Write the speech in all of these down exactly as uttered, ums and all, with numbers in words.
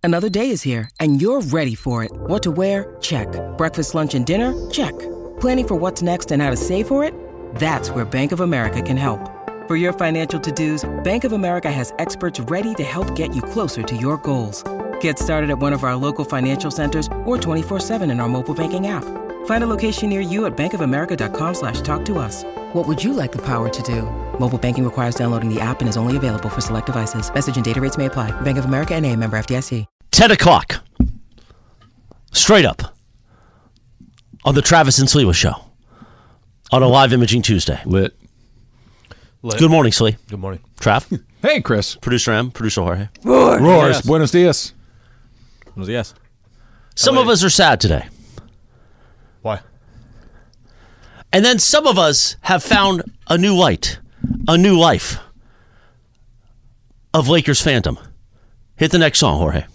Another day is here, and you're ready for it. What to wear? Check. Breakfast, lunch, and dinner? Check. Planning for what's next and how to save for it? That's where Bank of America can help. For your financial to-dos, Bank of America has experts ready to help get you closer to your goals. Get started at one of our local financial centers or twenty-four seven in our mobile banking app. Find a location near you at bankofamerica.com slash talk to us. What would you like the power to do? Mobile banking requires downloading the app and is only available for select devices. Message and data rates may apply. Bank of America N A, member F D I C. ten o'clock. Straight up. On the Travis and Sliwa Show. On a live Imaging Tuesday. Lit. Lit. Good morning, Slee. Good morning. Trav. Hey, Chris. Producer M. Producer Jorge. Roars. Yes. Buenos dias. Buenos dias. Some of us are sad today. Why? And then some of us have found a new light, a new life of Lakers fandom. Hit the next song, Jorge.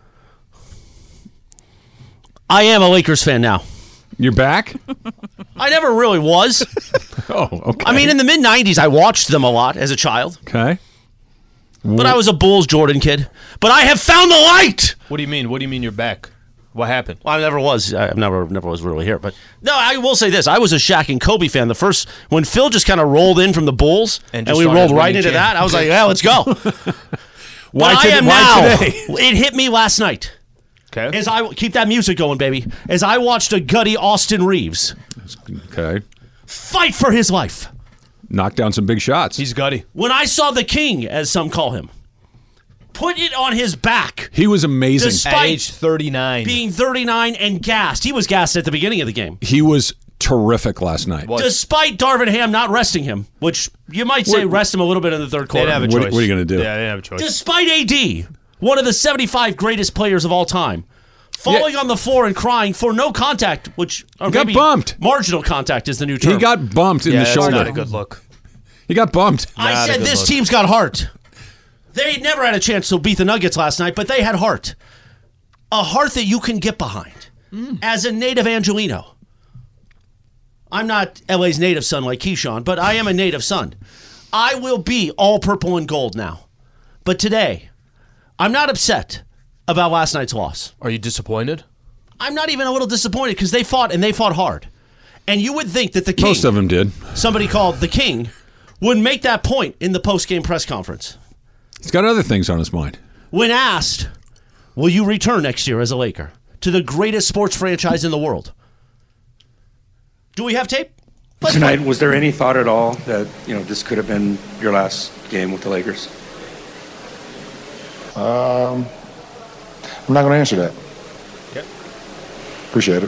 I am a Lakers fan now. You're back? I never really was. Oh, okay. I mean, in the mid nineties, I watched them a lot as a child. Okay. But I was a Bulls Jordan kid. But I have found the light! What do you mean? What do you mean you're back? What happened? Well, I never was. I never, never was really here. But no, I will say this: I was a Shaq and Kobe fan. The first when Phil just kind of rolled in from the Bulls, And and, just we started rolled right winning into champ- that, I was like, "Yeah, let's go." Why, but I today- am why now. today? It hit me last night. Okay. As I keep that music going, baby. As I watched a gutty Austin Reeves Okay. fight for his life. Knock down some big shots. He's gutty. When I saw the King, as some call him, put it on his back. He was amazing. This- At Despite age thirty-nine. being thirty-nine and gassed. He was gassed at the beginning of the game. He was terrific last night. What? Despite Darvin Ham not resting him, which you might say What- rest him a little bit in the third They quarter. didn't have a What- choice. what are you gonna do? Yeah, they didn't have a choice. Despite A D, one of the seventy-five greatest players of all time, falling Yeah. on the floor and crying for no contact, which or He got maybe bumped. marginal contact is the new term. He got bumped in yeah, the that's shoulder. not a good look. He got bumped. I Not a said good this look. team's got heart. They never had a chance to beat the Nuggets last night, but they had heart. A heart that you can get behind. Mm. As a native Angelino. I'm not L A's native son like Keyshawn, but I am a native son. I will be all purple and gold now. But today, I'm not upset about last night's loss. Are you disappointed? I'm not even a little disappointed because they fought and they fought hard. And you would think that the King, Most of them did. somebody called the King, would make that point in the post-game press conference. He's got other things on his mind. When asked, will you return next year as a Laker to the greatest sports franchise in the world? Do we have tape? Let's Tonight, play. was there any thought at all that, you know, this could have been your last game with the Lakers? Um, I'm not going to answer that. Yep. Appreciate it.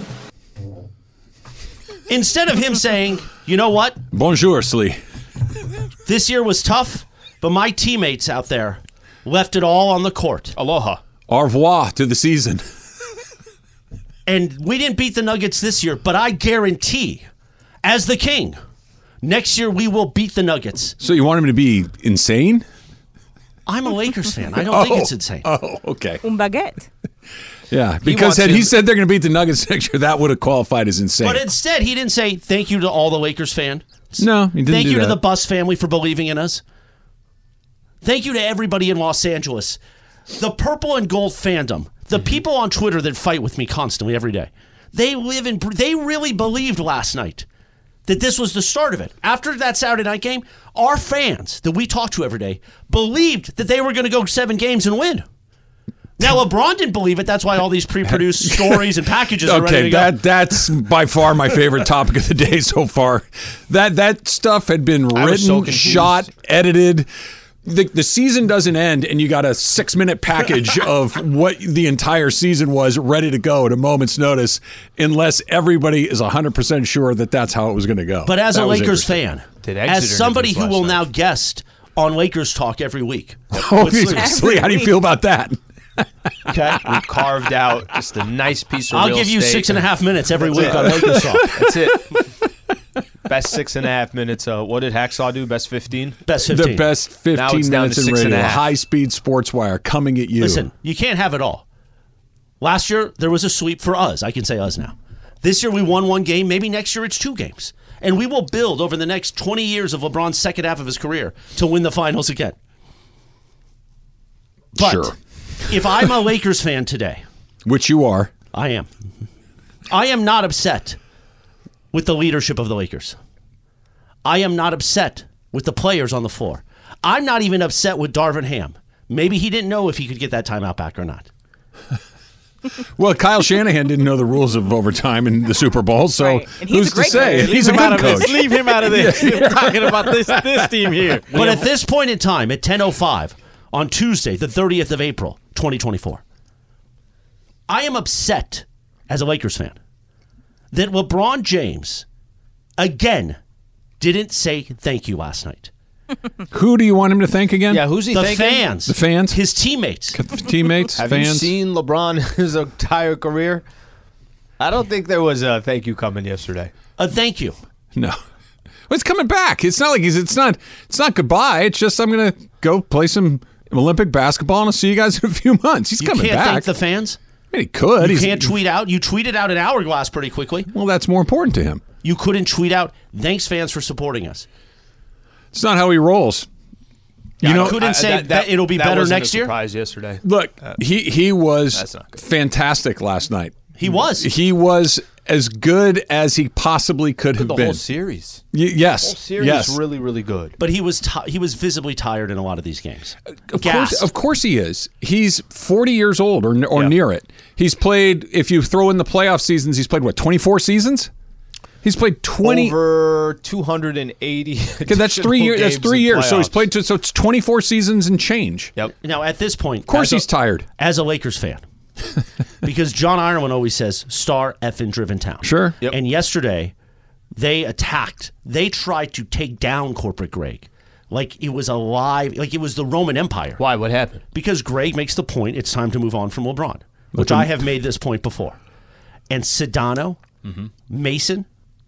Instead of him saying, you know what, Bonjour, Slee. this year was tough, but my teammates out there left it all on the court. Aloha. Au revoir to the season. And we didn't beat the Nuggets this year, but I guarantee, as the King, next year we will beat the Nuggets. So you want him to be insane? I'm a Lakers fan. I don't think it's insane. Oh, okay. Un baguette. Yeah, because wants had he him- said they're going to beat the Nuggets next year, that would have qualified as insane. But instead, he didn't say thank you to all the Lakers fans. no, he didn't Thank do you to that. the Bus family for believing in us. Thank you to everybody in Los Angeles. The purple and gold fandom, the Mm-hmm. people on Twitter that fight with me constantly every day, they live in. They really believed last night that this was the start of it. After that Saturday night game, our fans that we talk to every day believed that they were going to go seven games and win. Now LeBron didn't believe it. That's why all these pre-produced stories and packages are ready Okay, to go. that that's by far my favorite topic of the day so far. That that stuff had been I was so written, confused. shot, edited. The, the season doesn't end, and you got a six-minute package of what the entire season was ready to go at a moment's notice, unless everybody is one hundred percent sure that that's how it was going to go. But as That a was Lakers interesting. fan, Did Exeter as somebody do this who will last now night? guest on Lakers Talk every week. Oh, with Slee. Slee, how do you feel about that? Okay. We carved out just a nice piece of I'll real give you estate. six and a half minutes every That's week it. on Lakers Talk. That's it. Best six and a half minutes. Uh, what did Hacksaw do? Best fifteen? Best fifteen. The best Now fifteen it's down minutes to in six and radio. a half. High-speed sports wire coming at you. Listen, you can't have it all. Last year, there was a sweep for us. I can say us now. This year, we won one game. Maybe next year, it's two games. And we will build over the next twenty years of LeBron's second half of his career to win the finals again. But Sure. If I'm a Lakers fan today, which you are, I am. I am not upset with the leadership of the Lakers. I am not upset with the players on the floor. I'm not even upset with Darvin Ham. Maybe he didn't know if he could get that timeout back or not. Well, Kyle Shanahan didn't know the rules of overtime in the Super Bowl, so right. And he's who's a great to say? coach. He's a good coach. This. Leave him out of this. We're talking about this this team here. But at this point in time, at ten oh five on Tuesday, the thirtieth of April, twenty twenty-four, I am upset as a Lakers fan that LeBron James, again, didn't say thank you last night. Who do you want him to thank again? Yeah, who's he The thanking? fans. The fans? His teammates. Teammates? Have fans? you seen LeBron his entire career? I don't think there was a thank you coming yesterday. A thank you. No. Well, it's coming back. It's not like he's. It's not. It's not goodbye. It's just I'm gonna go play some Olympic basketball and I'll see you guys in a few months. He's You coming can't back. thank the fans. I mean, he could. You He's, can't tweet out. You tweeted out an hourglass pretty quickly. Well, that's more important to him. You couldn't tweet out, thanks fans for supporting us. It's not how he rolls. You You know, couldn't I- say that- that- "Bet it'll be that better wasn't next a year. surprise yesterday. Look, he he was That's not good. fantastic last night. He was. He was as good as he possibly could have The been. whole series. Y- yes. The whole series yes. is really, really good. But he was ti he was visibly tired in a lot of these games. Of Gassed. course, of course he is. He's forty years old or or Yeah. near it. He's played. If you throw in the playoff seasons, he's played what twenty-four seasons. He's played twenty. Over two hundred eighty. Okay, that's three years. That's three years. So he's played. To, so it's twenty-four seasons and change. Yep. Now, at this point, Of course, as a- he's tired. as a Lakers fan, because John Ireland always says "star effing driven town." Sure. Yep. And yesterday, they attacked. They tried to take down corporate Greg, like it was alive, like it was the Roman Empire. Why? What happened? Because Greg makes the point it's time to move on from LeBron, which I have made this point before. And Sedano, Mm-hmm. Mason,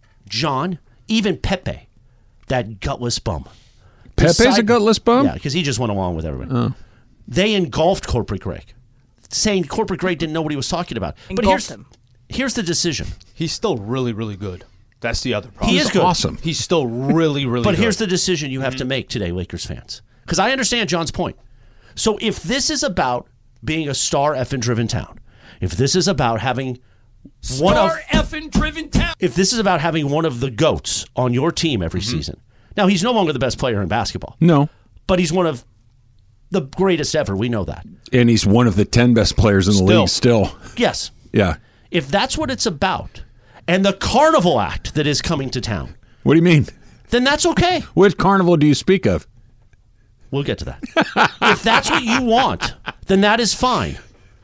John, even Pepe, that gutless bum. Pepe's a Decide- gutless bum? Yeah, because he just went along with everybody. They engulfed corporate Greg, saying corporate Greg didn't know what he was talking about. but Engulfed here's, him. here's the decision. He's still really, really good. That's the other problem. He is good. Awesome. He's still really, really But good. here's the decision you have to make today, Lakers fans. Because I understand John's point. So if this is about being a star effing driven town, if this is about having one of effing driven town. if this is about having one of the GOATs on your team every season. Now he's no longer the best player in basketball. No. But he's one of the greatest ever. We know that. And he's one of the ten best players in the Still. league still. Yes. Yeah. If that's what it's about, and the carnival act that is coming to town, What do you mean? then that's okay. What carnival do you speak of? We'll get to that. If that's what you want, then that is fine.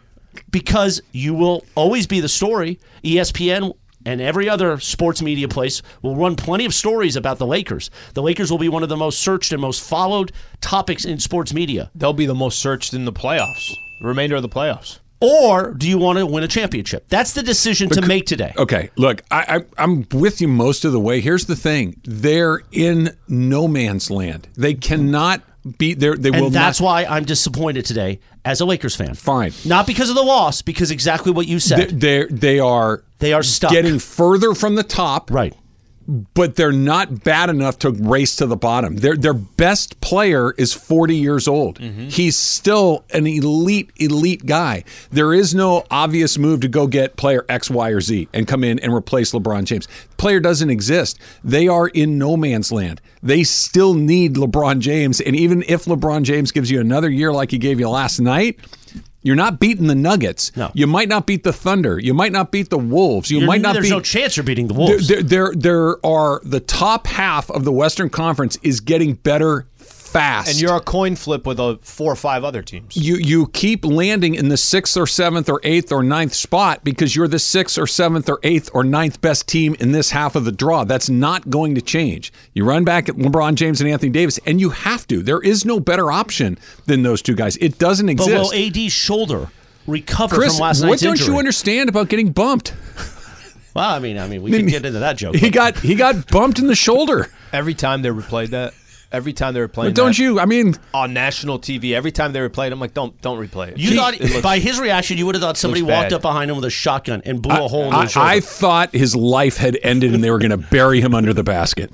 Because you will always be the story. E S P N and every other sports media place will run plenty of stories about the Lakers. The Lakers will be one of the most searched and most followed topics in sports media. They'll be the most searched in the playoffs. The remainder of the playoffs. Or do you want to win a championship? That's the decision to make today. Okay, look, I, I, I'm with you most of the way. Here's the thing: they're in no man's land. They cannot beat. They they will And that's not. why I'm disappointed today as a Lakers fan. Fine. Not because of the loss, because exactly what you said. They they are They are stuck. getting further from the top, right. but they're not bad enough to race to the bottom. Their their best player is forty years old. Mm-hmm. He's still an elite elite guy. There is no obvious move to go get player X, Y, or Z and come in and replace LeBron James. Player doesn't exist. They are in no man's land. They still need LeBron James, and even if LeBron James gives you another year like he gave you last night, you're not beating the Nuggets. No. You might not beat the Thunder. You might not beat the Wolves. You You're- might not there's beat. no chance you're beating the There, Wolves. there, there, there are the top half of the Western Conference is getting better fast. And you're a coin flip with a four or five other teams. you you keep landing in the sixth or seventh or eighth or ninth spot because you're the sixth or seventh or eighth or ninth best team in this half of the draw. That's not going to change. You run back at LeBron James and Anthony Davis, and you have to. There is no better option than those two guys. It doesn't But exist. will A D's shoulder recover Chris, from last what night's don't injury? you understand about getting bumped? Well, I mean, I mean, we can get into that joke. He but- got he got bumped in the shoulder. Every time they replayed that, every time they were playing But don't that you? I mean, on national T V, every time they replayed, I'm like, don't don't replay it. You It thought looks- by his reaction, you would have thought somebody looks walked bad. up behind him with a shotgun and blew a hole in I, his shoulder. I thought his life had ended and they were going to bury him under the basket.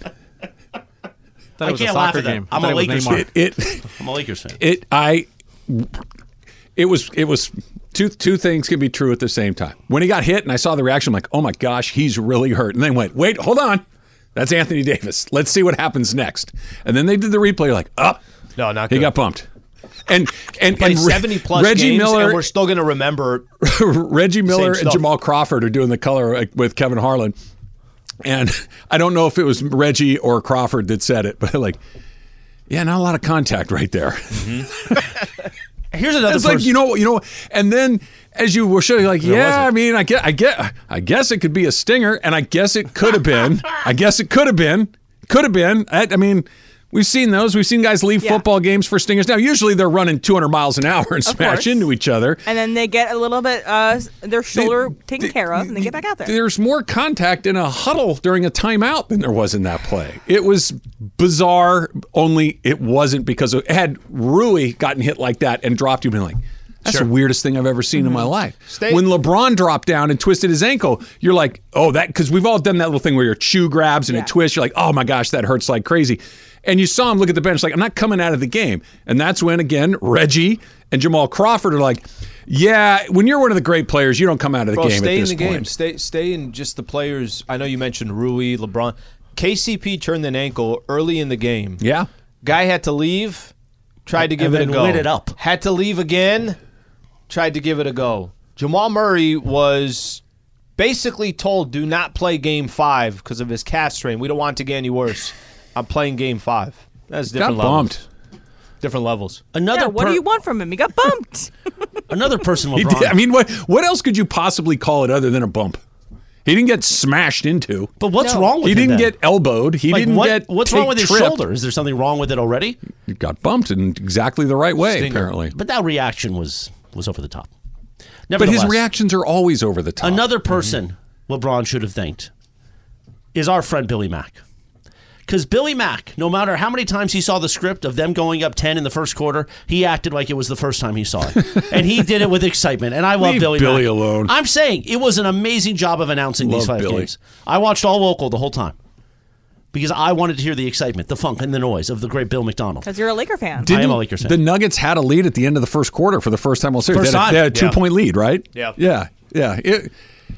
Thought I it was a can't laugh soccer at that. game. I'm Thought a it was Lakers Neymar. It, it I'm a Lakers fan. it I it was it was two two things can be true at the same time. When he got hit and I saw the reaction, I'm like, oh my gosh, he's really hurt. And then went, wait, hold on. That's Anthony Davis. Let's see what happens next. And then they did the replay, like, up. Oh, no, not he good. got bumped. And and, Played and Re- seventy plus Reggie games, Miller, and we're still going to remember. Reggie Miller and stuff. Jamal Crawford are doing the color with Kevin Harlan. And I don't know if it was Reggie or Crawford that said it, but like, yeah, not a lot of contact right there. Mm-hmm. Here's another. It's person. like you know, you know, and then as you were showing, like, There yeah, wasn't. I mean, I get, I get, I guess it could be a stinger, and I guess it could have been. I guess it could have been, could have been. I, I mean. We've seen those. We've seen guys leave Yeah. football games for stingers. Now, usually they're running two hundred miles an hour and smash course. into each other. And then they get a little bit, uh, their shoulder taken care of, and they get back out there. There's more contact in a huddle during a timeout than there was in that play. It was bizarre, only it wasn't because of, had Rui gotten hit like that and dropped, you'd been like, that's Sure. the weirdest thing I've ever seen in my life. Stay- when LeBron dropped down and twisted his ankle, you're like, oh, that, because we've all done that little thing where your shoe grabs and Yeah. it twists. You're like, oh my gosh, that hurts like crazy. And you saw him look at the bench like, I'm not coming out of the game. And that's when, again, Reggie and Jamal Crawford are like, yeah, when you're one of the great players, you don't come out of the Bro, game stay at this in the point. game. Stay, stay in just the players. I know you mentioned Rui, LeBron. K C P turned an ankle early in the game. Yeah. Guy had to leave. Tried to give And it a then go. lit it up. Had to leave again. Tried to give it a go. Jamal Murray was basically told, do not play game five because of his calf strain. We don't want it to get any worse. I'm playing game five. That's Got different levels. bumped. Different levels. Another. Yeah, what per- do you want from him? He got bumped. Another person. He LeBron. did- I mean, what what else could you possibly call it other than a bump? He didn't get smashed into. but what's No. wrong with He him didn't then? get elbowed. He Like, didn't what- get What's take wrong with his tripped. shoulder? Is there something wrong with it already? He got bumped in exactly the right way, Stinger. apparently. But that reaction was was over the top. But his Nevertheless, reactions are always over the top. Another person LeBron should have thanked is our friend Billy Mack. Because Billy Mack, no matter how many times he saw the script of them going up ten in the first quarter, he acted like it was the first time he saw it. And he did it with excitement. And I love Leave Billy Billy Mack. alone. I'm saying it was an amazing job of announcing these Love five Billy. games. I watched all local the whole time. Because I wanted to hear the excitement, the funk, and the noise of the great Bill McDonald. Because you're a Laker fan. I am a Lakers fan. The Nuggets had a lead at the end of the first quarter for the first time all series. First they had, a, time. they had a Yeah. two-point lead, right? Yeah. Yeah. Yeah. It,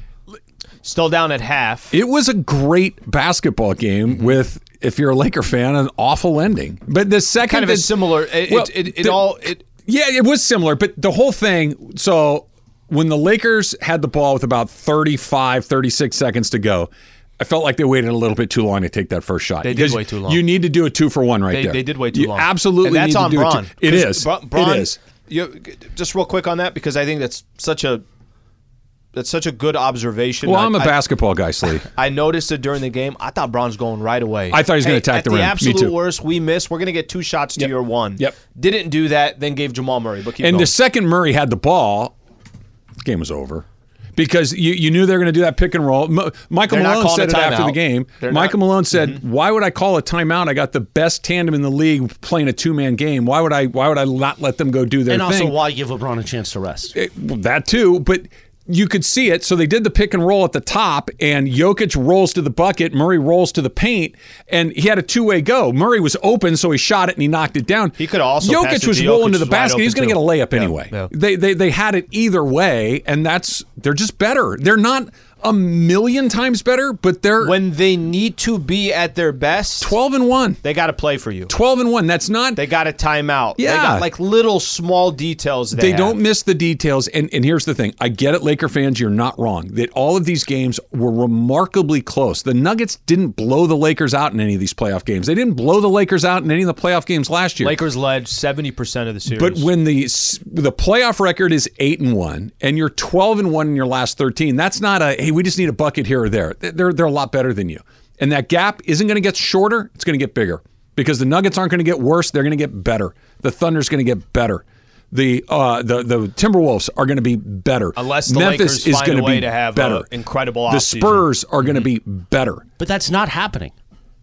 Still down at half. it was a great basketball game with, if you're a Laker fan, an awful ending. But the second Kind of that- a similar. It, Well, it, it, it the- all. It, Yeah, it was similar, but the whole thing, so when the Lakers had the ball with about thirty-five, thirty-six seconds to go, I felt like they waited a little bit too long to take that first shot. They did Because wait too long. You need to do a two for one right They, there. they did wait too You long. absolutely and that's need on to do Bron. it. Two. It 'Cause is. Bron, Bron, it is. You, just real quick on that because I think that's such a that's such a good observation. Well, I, I'm a I- basketball guy, Slee. I noticed it during the game. I thought Bron's going right away. I thought he was gonna Hey, attack at the the rim. Me absolute too. worst, we missed. We're going to get two shots to Yep. your one. Yep. Didn't do that, then gave Jamal Murray. But keep And going. the second Murray had the ball, the game was over. Because you, you knew they were going to do that pick and roll. M- Michael They're not Malone calling said a it after the timeout. game. They're Michael not- Malone said, "Why would I call a timeout? I got the best tandem in the league playing a two man game. Why would I? Why would I not let them go do their And also, thing?" why give LeBron a chance to rest? It- well, that too, but you could see it. So they did the pick and roll at the top, and Jokic rolls to the bucket, Murray rolls to the paint, and he had a two-way go. Murray was open, so he shot it and he knocked it down. He could also pass Jokic it was to rolling Jokic to the wide basket. He was open going to too. get a layup Yeah, anyway. yeah. They, they they had it either way, and that's they're just better. They're not a million times better, but they're when they need to be at their best, twelve and one. they got to play for you. twelve and one. That's not. They got a timeout. They Yeah. got like little small details. They, They have. don't miss the details. And, and here's the thing. I get it, Laker fans, you're not wrong. That all of these games were remarkably close. The Nuggets didn't blow the Lakers out in any of these playoff games. They didn't blow the Lakers out in any of the playoff games last year. Lakers led seventy percent of the series. But when the the playoff record is eight and one and you're twelve and one in your last thirteen, that's not a, hey, we just need a bucket here or there. They're, they're a lot better than you. And that gap isn't going to get shorter. It's going to get bigger because the Nuggets aren't going to get worse. They're going to get better. The Thunder's going to get better. The uh, the the Timberwolves are going to be better. Unless the Memphis Lakers is find going a to way be to have better. a incredible The offseason. Spurs are going to be better. But that's not happening.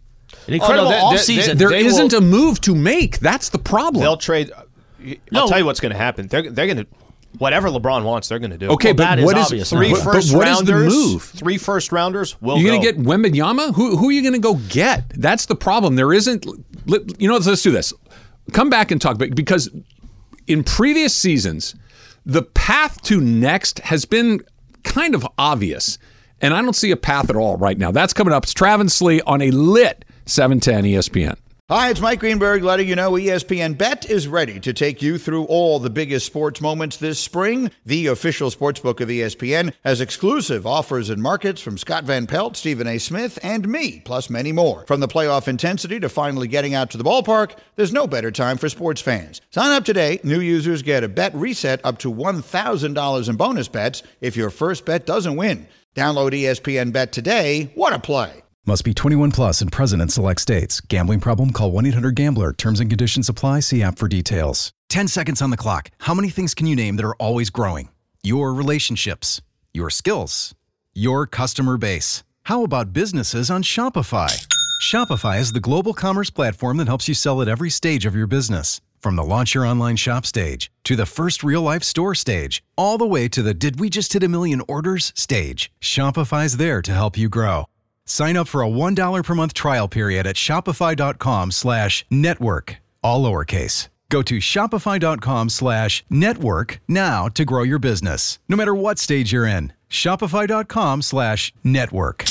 An incredible they- they- offseason. they- There they isn't will- a move to make. That's the problem. they'll trade. I'll No. tell you what's going to happen. They're they're going to whatever LeBron wants. They're going to do. Okay, Well, but that is what is obvious. three but- but first what is the rounders. move? Three first rounders. Will You're go. going to get Wembanyama? Who, who are you going to go get? That's the problem. There isn't. let- You know, let's, let's do this. Come back and talk about because in previous seasons, The path to next has been kind of obvious, and I don't see a path at all right now. That's coming up. It's Travis Slee on a lit seven ten E S P N. Hi, it's Mike Greenberg letting you know E S P N Bet is ready to take you through all the biggest sports moments this spring. The official sportsbook of E S P N has exclusive offers and markets from Scott Van Pelt, Stephen A. Smith, and me, plus many more. From the playoff intensity to finally getting out to the ballpark, there's no better time for sports fans. Sign up today. New users get a bet reset up to one thousand dollars in bonus bets if your first bet doesn't win. Download E S P N Bet today. What a play. Must be twenty-one plus and present in select states. Gambling problem? Call one eight hundred gambler. Terms and conditions apply. See app for details. ten seconds on the clock. How many things can you name that are always growing? Your relationships, your skills, your customer base. How about businesses on Shopify? Shopify is the global commerce platform that helps you sell at every stage of your business. From the launch your online shop stage to the first real-life store stage, all the way to the did we just hit a million orders stage. Shopify's there to help you grow. Sign up for a one dollar per month trial period at shopify.com slash network, all lowercase. Go to shopify.com slash network now to grow your business, no matter what stage you're in. Shopify.com slash network.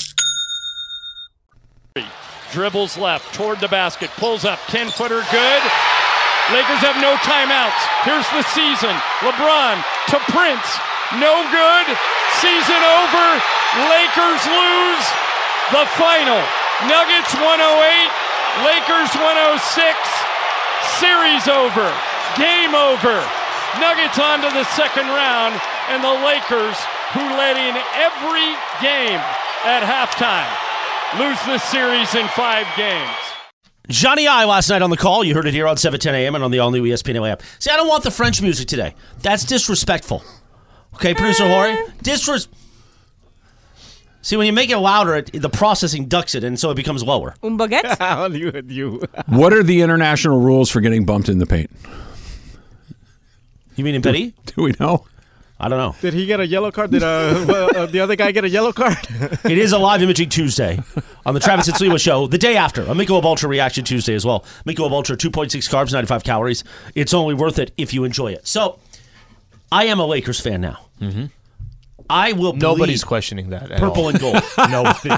Dribbles left toward the basket, pulls up, ten-footer good. Lakers have no timeouts. Here's the season. LeBron to Prince. No good. Season over. Lakers lose the final. Nuggets one oh eight, Lakers one oh six. Series over. Game over. Nuggets on to the second round, and the Lakers, who led in every game at halftime, lose the series in five games. Johnny I last night on the call. You heard it here on seven ten a.m. and on the all-new E S P N app. See, I don't want the French music today. That's disrespectful. Okay, Producer Hori? Disres... See, when you make it louder, it, the processing ducks it, and so it becomes lower. Un baguette? you, you. What are the international rules for getting bumped in the paint? You mean in Petty? Do, do we know? I don't know. Did he get a yellow card? Did uh, well, uh, the other guy get a yellow card? It is a live imaging Tuesday on the Travis and Sliwa Show. The day after, a Michelob Ultra Reaction Tuesday as well. Michelob Ultra, two point six carbs, ninety-five calories. It's only worth it if you enjoy it. So, I am a Lakers fan now. Mm-hmm. I will Nobody's questioning that at purple all. and gold. Nobody.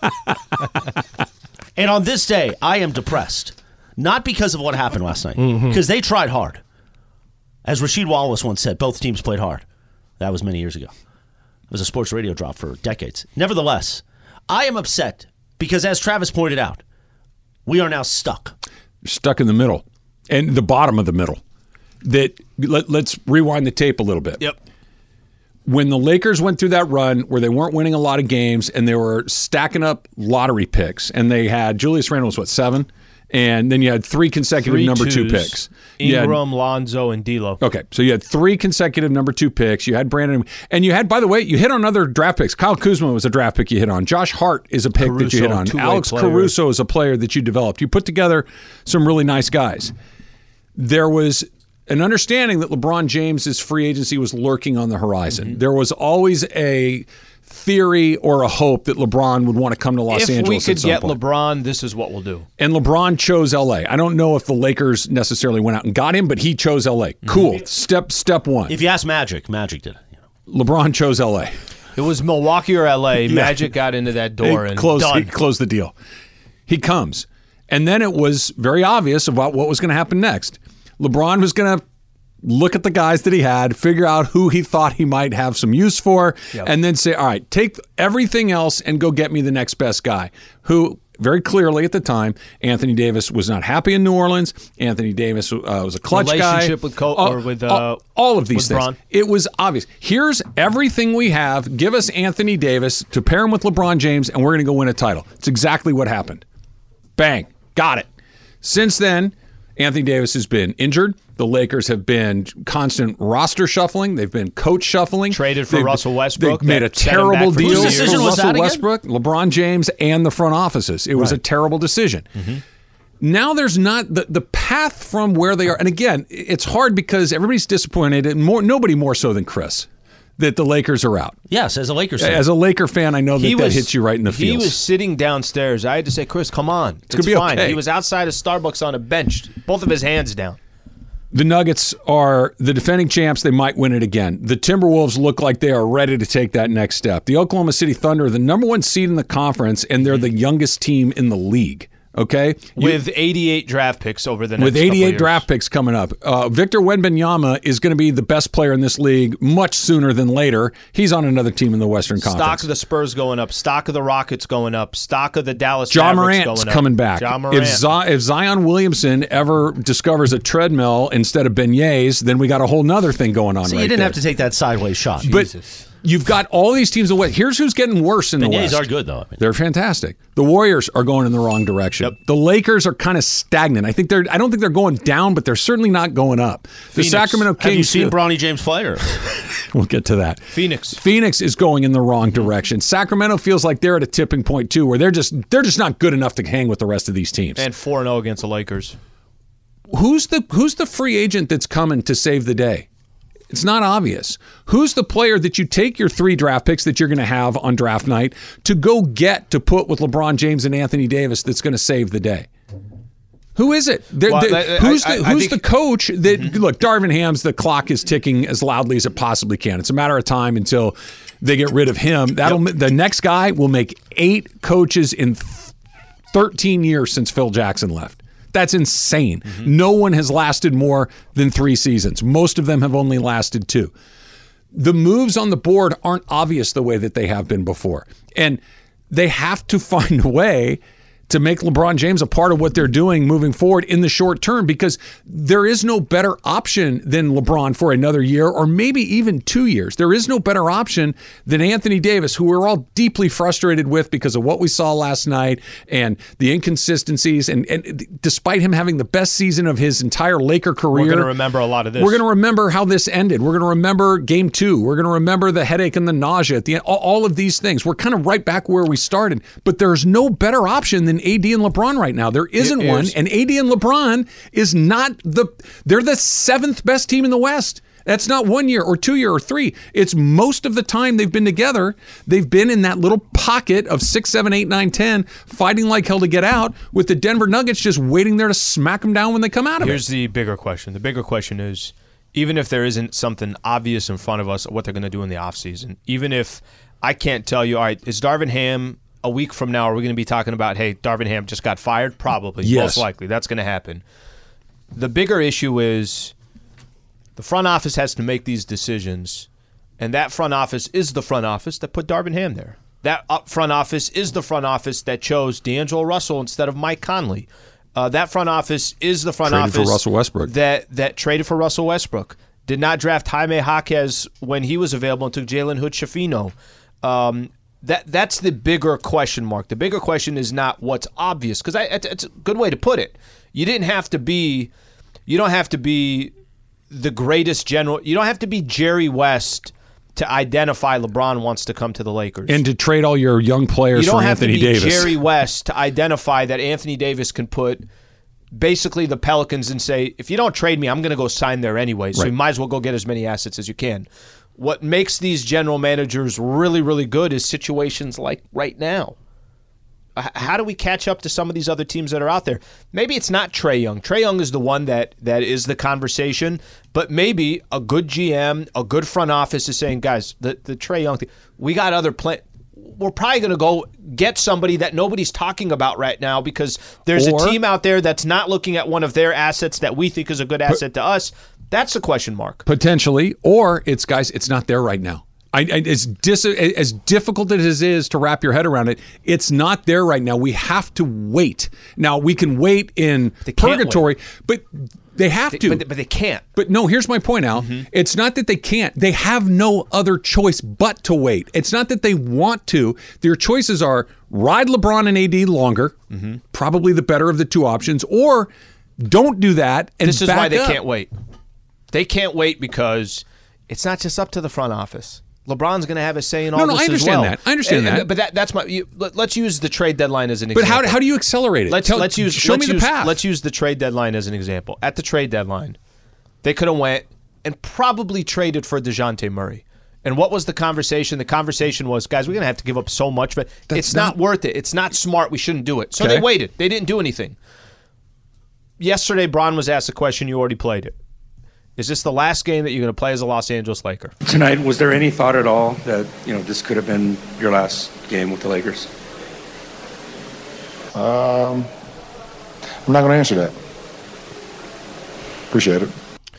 And on this day, I am depressed. Not because of what happened last night. Because mm-hmm. they tried hard. As Rasheed Wallace once said, both teams played hard. That was many years ago. It was a sports radio drop for decades. Nevertheless, I am upset because, as Travis pointed out, we are now stuck. Stuck in the middle. And the bottom of the middle. That let, let's rewind the tape a little bit. Yep. When the Lakers went through that run where they weren't winning a lot of games and they were stacking up lottery picks, and they had Julius Randle was what, seven? And then you had three consecutive three number twos, two picks. Ingram, had, Lonzo, and D'Lo. Okay, so you had three consecutive number two picks. You had Brandon, and you had, by the way, you hit on other draft picks. Kyle Kuzma was a draft pick you hit on. Josh Hart is a pick Caruso, that you hit on. Alex player. Caruso is a player that you developed. You put together some really nice guys. There was an understanding that LeBron James' free agency was lurking on the horizon. Mm-hmm. There was always a theory or a hope that LeBron would want to come to Los if Angeles. If we could at some get point. LeBron, this is what we'll do. And LeBron chose L A. I don't know if the Lakers necessarily went out and got him, but he chose L A. Cool. Mm-hmm. Step step one. If you ask Magic, Magic did it. You know. LeBron chose L A. It was Milwaukee or L A. Yeah. Magic got into that door he and closed, done. He closed the deal. He comes. And then it was very obvious about what was going to happen next. LeBron was going to look at the guys that he had, figure out who he thought he might have some use for, yep. and then say, all right, take everything else and go get me the next best guy, who very clearly at the time, Anthony Davis was not happy in New Orleans. Anthony Davis uh, was a clutch Relationship guy. Relationship with Col- uh, or with uh, all, all of these things. Bron. It was obvious. Here's everything we have. Give us Anthony Davis to pair him with LeBron James, and we're going to go win a title. It's exactly what happened. Bang. Got it. Since then, Anthony Davis has been injured. The Lakers have been constant roster shuffling. They've been coach shuffling. Traded for they've, Russell Westbrook. They've made a terrible deal Whose for decision was Russell that Westbrook, LeBron James, and the front offices. It was right. a terrible decision. Mm-hmm. Now there's not the, the path from where they are. And again, it's hard because everybody's disappointed, and more nobody more so than Chris, that the Lakers are out. Yes, as a Lakers fan. As a Laker fan, I know that he that was, hits you right in the He feels. was sitting downstairs. I had to say, Chris, come on. It's, it's gonna be fine. okay. He was outside of Starbucks on a bench, both of his hands down. The Nuggets are the defending champs. They might win it again. The Timberwolves look like they are ready to take that next step. The Oklahoma City Thunder are the number one seed in the conference, and they're the youngest team in the league. Okay, with you, eighty-eight draft picks over the next with eighty-eight couple of years. draft picks coming up. Uh, Victor Wembanyama is going to be the best player in this league much sooner than later. He's on another team in the Western Conference. Stock of the Spurs going up. Stock of the Rockets going up. Stock of the Dallas Ja Mavericks Morant's going up. coming back. Ja Morant. If, Z- if Zion Williamson ever discovers a treadmill instead of beignets, then we got a whole nother thing going on. So right you didn't there. have to take that sideways shot. But Jesus. You've got all these teams away. Here's who's getting worse in the Beignets West. are good, though. I mean. They're fantastic. The Warriors are going in the wrong direction. Yep. The Lakers are kind of stagnant. I think they're. I don't think they're going down, but they're certainly not going up. The Phoenix. Sacramento Kings. Have you seen Bronny James play? Or? We'll get to that. Phoenix. Phoenix is going in the wrong direction. Sacramento feels like they're at a tipping point too, where they're just they're just not good enough to hang with the rest of these teams. And four and oh against the Lakers. Who's the Who's the free agent that's coming to save the day? It's not obvious. Who's the player that you take your three draft picks that you're going to have on draft night to go get to put with LeBron James and Anthony Davis that's going to save the day? Who is it? The, Well, the, I- who's I- the, I who's think- the coach that, look, Darvin Ham's, the clock is ticking as loudly as it possibly can. It's a matter of time until they get rid of him. That'll The next guy will make eight coaches in thirteen years since Phil Jackson left. That's insane. Mm-hmm. No one has lasted more than three seasons. Most of them have only lasted two. The moves on the board aren't obvious the way that they have been before. And they have to find a way to make LeBron James a part of what they're doing moving forward in the short term, because there is no better option than LeBron for another year or maybe even two years. There is no better option than Anthony Davis, who we're all deeply frustrated with because of what we saw last night and the inconsistencies. And, and despite him having the best season of his entire Laker career, We're going to remember a lot of this. We're going to remember how this ended. We're going to remember game two. We're going to remember the headache and the nausea at the end. All, all of these things. We're kind of right back where we started, but there's no better option than A D and LeBron right now. There isn't It one, is. and A D and LeBron is not the. They're the seventh best team in the West. That's not one year or two year or three. It's most of the time they've been together. They've been in that little pocket of six, seven, eight, nine, ten, fighting like hell to get out, with the Denver Nuggets just waiting there to smack them down when they come out of Here's it. the bigger question. The bigger question is, even if there isn't something obvious in front of us what they're going to do in the offseason, even if I can't tell you, all right, is Darvin Ham a week from now, are we going to be talking about, hey, Darvin Ham just got fired? Probably. Yes. Most likely. That's going to happen. The bigger issue is the front office has to make these decisions, and that front office is the front office that put Darvin Ham there. That up front office is the front office that chose D'Angelo Russell instead of Mike Conley. Uh, that front office is the front Traded for office Russell Westbrook. that that traded for Russell Westbrook. Did not draft Jaime Jaquez when he was available and took Jalen Hood-Schifino. Um, that that's the bigger question mark. The bigger question is not what's obvious, because it's a good way to put it. You didn't have to be, you don't have to be the greatest general. You don't have to be Jerry West to identify LeBron wants to come to the Lakers. And to trade all your young players You don't for have Anthony to be Davis. Jerry West to identify that Anthony Davis can put basically the Pelicans and say, if you don't trade me, I'm going to go sign there anyway. So Right. you might as well go get as many assets as you can. What makes these general managers really, really good is situations like right now. H- How do we catch up to some of these other teams that are out there? Maybe it's not Trae Young. Trae Young is the one that that is the conversation, but maybe a good G M, a good front office is saying, guys, the, the Trae Young thing, we got other play. We're probably going to go get somebody that nobody's talking about right now because there's Or- a team out there that's not looking at one of their assets that we think is a good asset to us. That's a question mark. Potentially, or it's, guys, it's not there right now. I, I, as, dis, as difficult as it is to wrap your head around it, it's not there right now. We have to wait. Now, we can wait in They can't purgatory, but they have to. But, but they can't. But no, here's my point, Al. Mm-hmm. It's not that they can't. They have no other choice but to wait. It's not that they want to. Their choices are ride LeBron and A D longer, Mm-hmm. probably the better of the two options, or don't do that and This is back why they up. can't wait. They can't wait because it's not just up to the front office. LeBron's going to have a say in all No, no, this I understand as well. that. I understand And- that. But that, that's my. You, let, let's use the trade deadline as an But example. how, how do you accelerate it? Let's Tell- let's use show let's me the use, path. Let's use the trade deadline as an example. At the trade deadline, they could have went and probably traded for DeJounte Murray. And what was the conversation? The conversation was, guys, we're going to have to give up so much, but it's not, not- worth it. It's not smart. We shouldn't do it. So Okay. they waited. They didn't do anything. Yesterday, Bron was asked a question. You already played it. Is this the last game that you're going to play as a Los Angeles Laker? Tonight, was there any thought at all that, you know, this could have been your last game with the Lakers? Um, I'm not going to answer that. Appreciate it.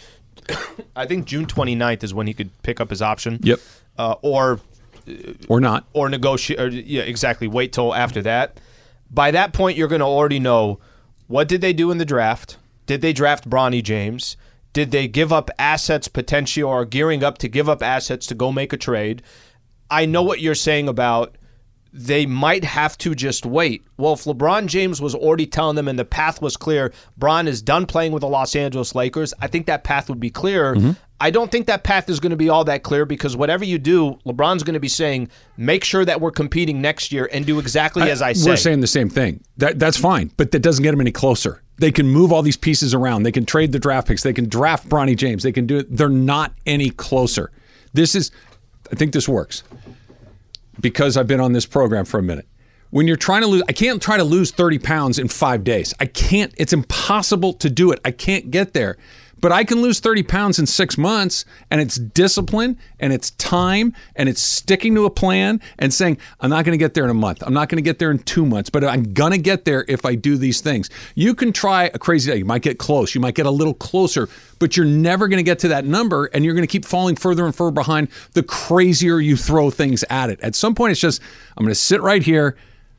I think June twenty-ninth is when he could pick up his option. Yep. Uh, or or not. Or negotiate. Or, yeah, exactly. Wait till after that. By that point, you're going to already know, what did they do in the draft? Did they draft Bronny James? Did they give up assets potentially or are gearing up to give up assets to go make a trade? I know what you're saying about they might have to just wait. Well, if LeBron James was already telling them and the path was clear, Bron is done playing with the Los Angeles Lakers, I think that path would be clear. Mm-hmm. I don't think that path is going to be all that clear because whatever you do, LeBron's going to be saying, make sure that we're competing next year and do exactly I, as I say. We're saying the same thing. That That's fine, but that doesn't get them any closer. They can move all these pieces around. They can trade the draft picks. They can draft Bronny James. They can do it. They're not any closer. This is, I think this works because I've been on this program for a minute. When you're trying to lose, I can't try to lose thirty pounds in five days. I can't. It's impossible to do it. I can't get there. But I can lose thirty pounds in six months, and it's discipline, and it's time, and it's sticking to a plan and saying, I'm not going to get there in a month. I'm not going to get there in two months, but I'm going to get there if I do these things. You can try a crazy day. You might get close. You might get a little closer, but you're never going to get to that number, and you're going to keep falling further and further behind the crazier you throw things at it. At some point, it's just, I'm going to sit right here.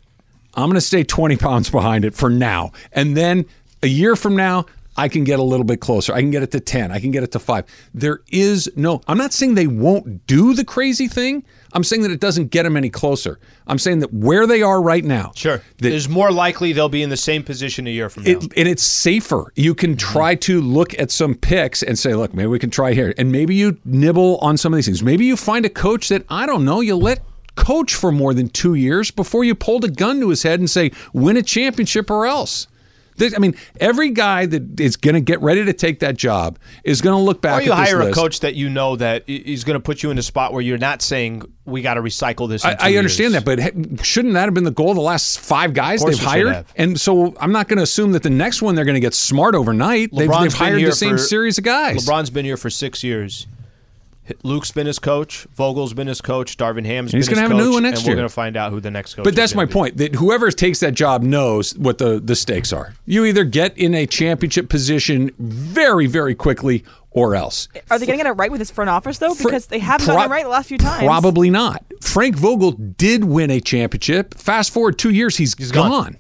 I'm going to stay twenty pounds behind it for now. And then a year from now, I can get a little bit closer. I can get it to ten. I can get it to five. There is no, I'm not saying they won't do the crazy thing. I'm saying that it doesn't get them any closer. I'm saying that where they are right now. Sure. There's more likely they'll be in the same position a year from now. It, and it's safer. You can try to look at some picks and say, look, maybe we can try here. And maybe you nibble on some of these things. Maybe you find a coach that, I don't know, you let coach for more than two years before you pulled a gun to his head and say, win a championship or else. I mean, every guy that is going to get ready to take that job is going to look back at this list. Or you hire a coach that you know that is going to put you in a spot where you're not saying, we got to recycle this in I, I understand years. that, but shouldn't that have been the goal of the last five guys they've hired? And so I'm not going to assume that the next one they're going to get smart overnight. They've, they've hired the same for, series of guys. LeBron's been here for six years. Luke's been his coach. Vogel's been his coach. Darvin Ham's been his coach. He's going to have a new one next and year. We're going to find out who the next coach but is. But that's my be. point, that whoever takes that job knows what the, the stakes are. You either get in a championship position very, very quickly or else. Are they going to get it right with his front office, though? Because they haven't Pro- gotten it right the last few times. Probably not. Frank Vogel did win a championship. Fast forward two years, he's, he's gone. gone.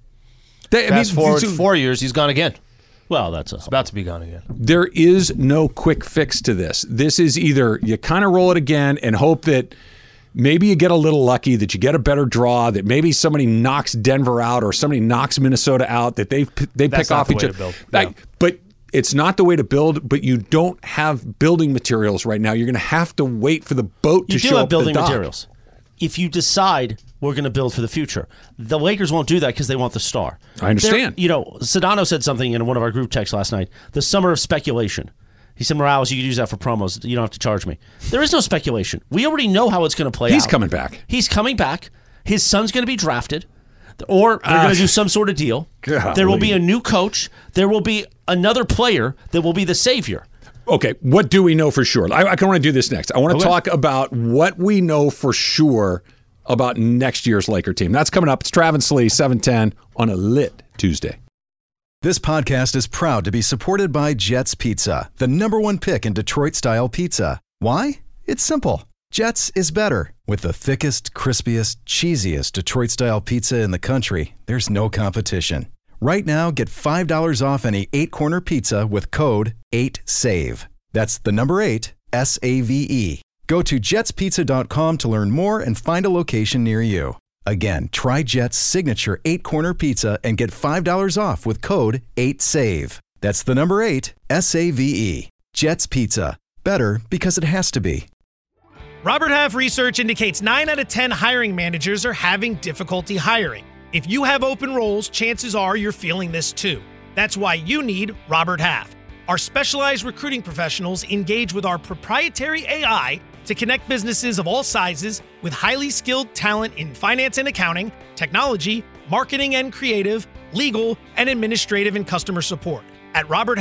They, Fast I mean, forward so, four years, he's gone again. Well, that's a, it's about to be gone again. There is no quick fix to this. This is either you kind of roll it again and hope that maybe you get a little lucky, that you get a better draw, that maybe somebody knocks Denver out or somebody knocks Minnesota out, that they they That's pick off the each way other. To build. Like, yeah. But it's not the way to build, but you don't have building materials right now. You're going to have to wait for the boat you to do show have up building the dock. materials. If you decide we're going to build for the future, the Lakers won't do that because they want the star. I understand. They're, you know, Sedano said something in one of our group texts last night, the summer of speculation. He said, Morales, you could use that for promos. You don't have to charge me. There is no speculation. We already know how it's going to play He's out. He's coming back. He's coming back. His son's going to be drafted, or they're uh, going to do some sort of deal. Golly. There will be a new coach. There will be another player that will be the savior. Okay, what do we know for sure? I, I want to do this next. I want to okay. talk about what we know for sure about next year's Laker team. That's coming up. It's Travis Lee, seven ten on a lit Tuesday. This podcast is proud to be supported by Jets Pizza, the number one pick in Detroit-style pizza. Why? It's simple. Jets is better. With the thickest, crispiest, cheesiest Detroit-style pizza in the country, there's no competition. Right now, get five dollars off any eight-corner pizza with code eight save. That's the number eight, S A V E. Go to jets pizza dot com to learn more and find a location near you. Again, try Jet's signature eight-corner pizza and get five dollars off with code eight save. That's the number eight, S A V E. Jet's Pizza. Better because it has to be. Robert Half research indicates nine out of ten hiring managers are having difficulty hiring. If you have open roles, chances are you're feeling this too. That's why you need Robert Half. Our specialized recruiting professionals engage with our proprietary A I to connect businesses of all sizes with highly skilled talent in finance and accounting, technology, marketing and creative, legal, and administrative and customer support. At Robert Half,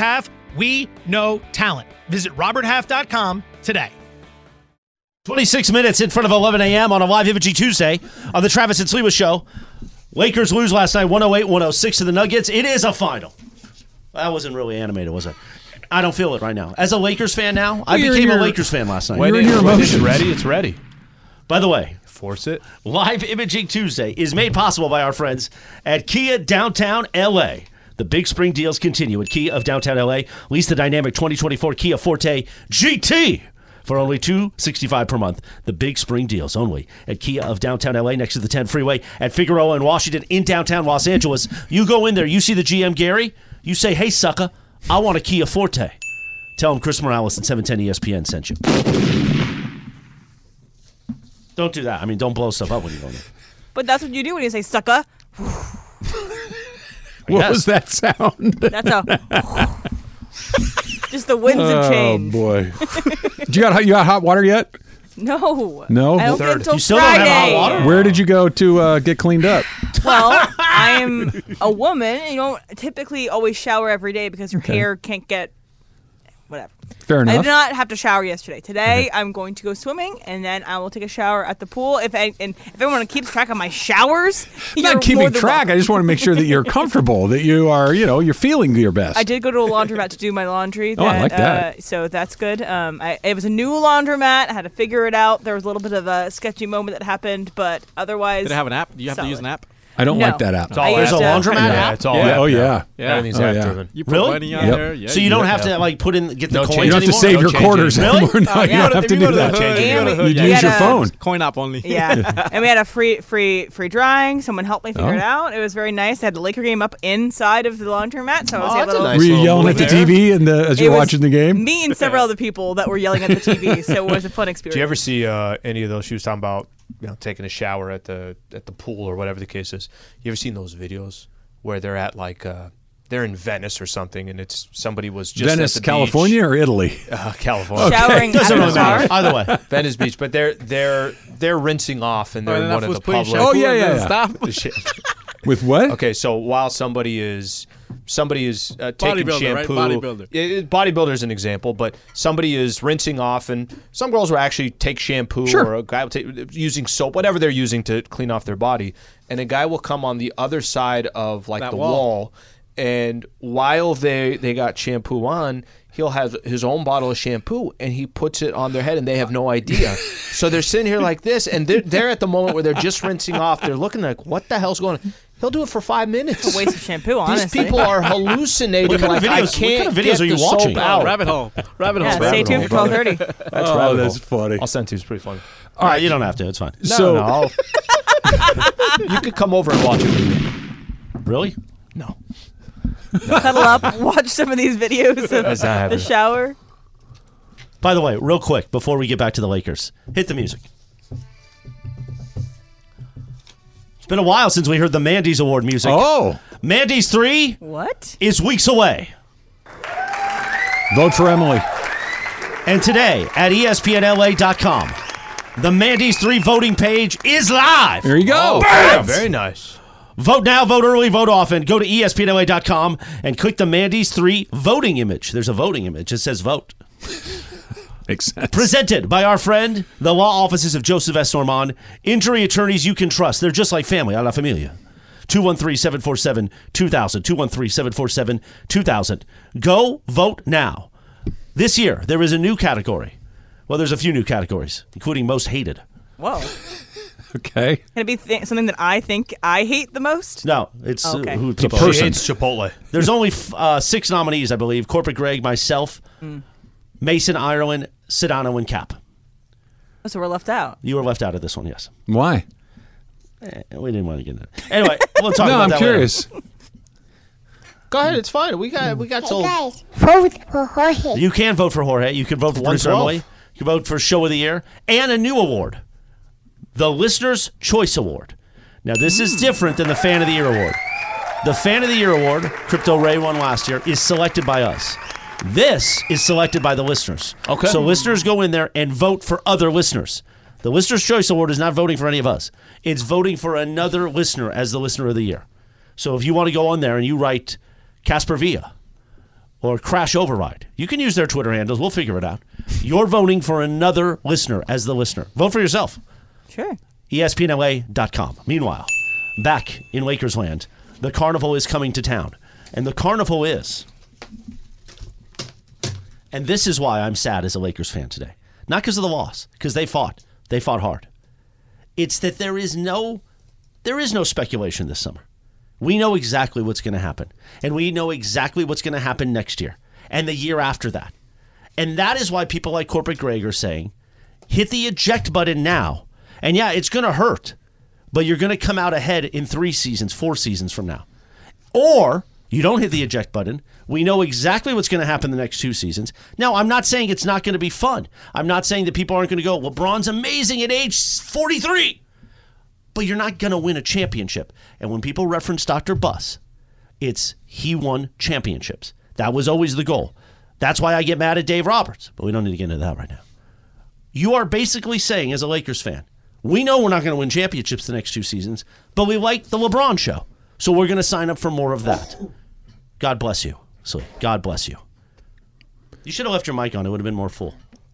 We know talent. Visit robert half dot com today. twenty-six minutes in front of eleven a.m. on a live Imaging Tuesday on the Travis and Sliwa Show. Lakers lose last night, one oh eight one oh six to the Nuggets. It is a final. That wasn't really animated, was it? I don't feel it right now. As a Lakers fan now, I You're became your- a Lakers fan last night. When, You're it- in your when it's emotions. ready, it's ready. By the way, Force it. Live Imaging Tuesday is made possible by our friends at Kia Downtown L A. The big spring deals continue at Kia of Downtown L A. Lease the dynamic twenty twenty-four Kia Forte G T for only two hundred sixty-five dollars per month. The big spring deals only at Kia of Downtown L A next to the ten freeway at Figueroa and Washington in downtown Los Angeles. You go in there, you see the G M Gary, you say, hey, sucker, I want a Kia Forte. Tell him Chris Morales and seven ten E S P N sent you. Don't do that. I mean, don't blow stuff up when you go in there. But that's what you do when you say sucker. What Yes. was that sound? That's a. Just the winds have Oh changed. boy! Did you got you got hot water yet? No. No? I don't Third. get until You still don't have Friday. hot water? Where did you go to uh, get cleaned up? Well, I'm a woman. And you don't typically always shower every day because your Okay. hair can't get whatever. Fair I enough. did not have to shower yesterday. Today, I'm going to go swimming, and then I will take a shower at the pool. If I, and if everyone keeps track of my showers, I'm you're not keeping more than track. welcome. I just want to make sure that you're comfortable, that you are, you know, you're feeling your best. I did go to a laundromat to do my laundry. Oh, I like that. Uh, so that's good. Um, I, it was a new laundromat. I had to figure it out. There was a little bit of a sketchy moment that happened, but otherwise. Did it have an app? Do you have to use an solid. app? I don't No. like that app. It's all I There's a used to- laundromat Yeah, app? it's all Yeah. app Oh now. yeah. Yeah. Everything's Oh, app yeah. driven. You put Really? money on Yep. there. Yeah, So you don't have yeah. to like put in get the No coins change. You don't have to anymore? save No your change quarters anymore. anymore. No, Oh, you yeah. don't have If to you do go to the that. hood, And you go to the we- hood, You yeah, we use had your a- phone. Coin app only. Yeah, and we had a free, free, free drawing. Someone helped me figure Oh. it out. It was very nice. They had the Laker game up inside of the laundromat, so I was Oh, able that's a to. nice Were you little yelling move at the there. T V and the, as It you're was watching the game? Me and several other people that were yelling at the T V, so it was a fun experience. Do you ever see uh, any of those? She was talking about, you know, taking a shower at the at the pool or whatever the case is. You ever seen those videos where they're at like uh, they're in Venice or something, and it's somebody was just Venice, at the California, beach. or Italy? Uh, California, Showering Doesn't at really the bar? matter. Either way. Venice Beach, but they're they're they're rinsing off, and they're Oh, in and one that of the was putting public. Oh, shampoo yeah, in yeah, the yeah. Stop. The shit. With what? Okay, so while somebody is somebody is uh, taking Bodybuilder, right? shampoo, Bodybuilder. It- it- bodybuilder is an example, but somebody is rinsing off, and some girls will actually take shampoo Sure. or a guy will take using soap, whatever they're using to clean off their body, and a guy will come on the other side of like That the wall. wall, and while they they got shampoo on. He'll have his own bottle of shampoo and he puts it on their head and they have no idea. So they're sitting here like this and they're, they're at the moment where they're just rinsing off. They're looking like, what the hell's going on? He'll do it for five minutes. It's a waste of shampoo, honestly. These people are hallucinating What kind of like I videos- what can't kind of videos get are you the soap watching? out. Oh, rabbit hole. Rabbit hole. Yeah, Rabbit stay hole. tuned for twelve thirty. That's Oh, rabbit that's hole. funny. I'll send it to you. It's pretty funny. All right, you don't have to. It's fine. No, So- no, I'll- you could come over and watch it with me. Really? No. Cuddle up, watch some of these videos That's of not the happening. shower. By the way, real quick, before we get back to the Lakers, hit the music. It's been a while since we heard the Mandy's Award music. Oh, Mandy's three What? is weeks away. vote for Emily. And today at E S P N L A dot com, the Mandy's three voting page is live. There you go. Yeah, very nice. Vote now, vote early, vote often. Go to E S P N L A dot com and click the Mandy's three voting image. There's a voting image. It says vote. Makes sense. Presented by our friend, the law offices of Joseph S. Normand. Injury attorneys you can trust. They're just like family, a la familia. two one three, seven four seven, two thousand. two one three, seven four seven, two thousand. Go vote now. This year, there is a new category. Well, there's a few new categories, including most hated. Whoa. Okay. Can it be th- something that I think I hate the most? No, it's uh, Okay. who It's a people person. She hates Chipotle. There's only f- uh, six nominees, I believe. Corporate Greg, myself, Mason, Ireland, Sedano, and Cap. Oh, so we're left out. You were left out of this one, yes. Why? Eh, we didn't want to get into it. Anyway, we'll talk No, about I'm that curious. Go ahead, it's fine. We got we got till Guys, vote for Jorge. later. You can vote for Jorge. You can vote for producer one twelve. Emily. You can vote for Show of the Year. And a new award, the Listener's Choice Award. Now, this is different than the Fan of the Year Award. The Fan of the Year Award, Crypto Ray won last year, is selected by us. This is selected by the listeners. Okay. So listeners go in there and vote for other listeners. The Listener's Choice Award is not voting for any of us. It's voting for another listener as the Listener of the Year. So if you want to go on there and you write Casper Villa or Crash Override. You can use their Twitter handles. We'll figure it out. You're voting for another listener as the listener. Vote for yourself. Sure. E S P N L A dot com. Meanwhile, back in Lakers land, the Carnival is coming to town. And the Carnival is... And this is why I'm sad as a Lakers fan today. Not because of the loss, because they fought. They fought hard. It's that there is no there is no speculation this summer. We know exactly what's going to happen. And we know exactly what's going to happen next year and the year after that. And that is why people like Corporate Greg are saying, hit the eject button now. And yeah, it's going to hurt, but you're going to come out ahead in three seasons, four seasons from now. Or you don't hit the eject button. We know exactly what's going to happen the next two seasons. Now, I'm not saying it's not going to be fun. I'm not saying that people aren't going to go, LeBron's amazing at age forty-three. But you're not going to win a championship. And when people reference Doctor Buss, it's he won championships. That was always the goal. That's why I get mad at Dave Roberts. But we don't need to get into that right now. You are basically saying, as a Lakers fan, we know we're not going to win championships the next two seasons, but we like the LeBron show. So we're going to sign up for more of that. God bless you. So God bless you. You should have left your mic on. It would have been more full.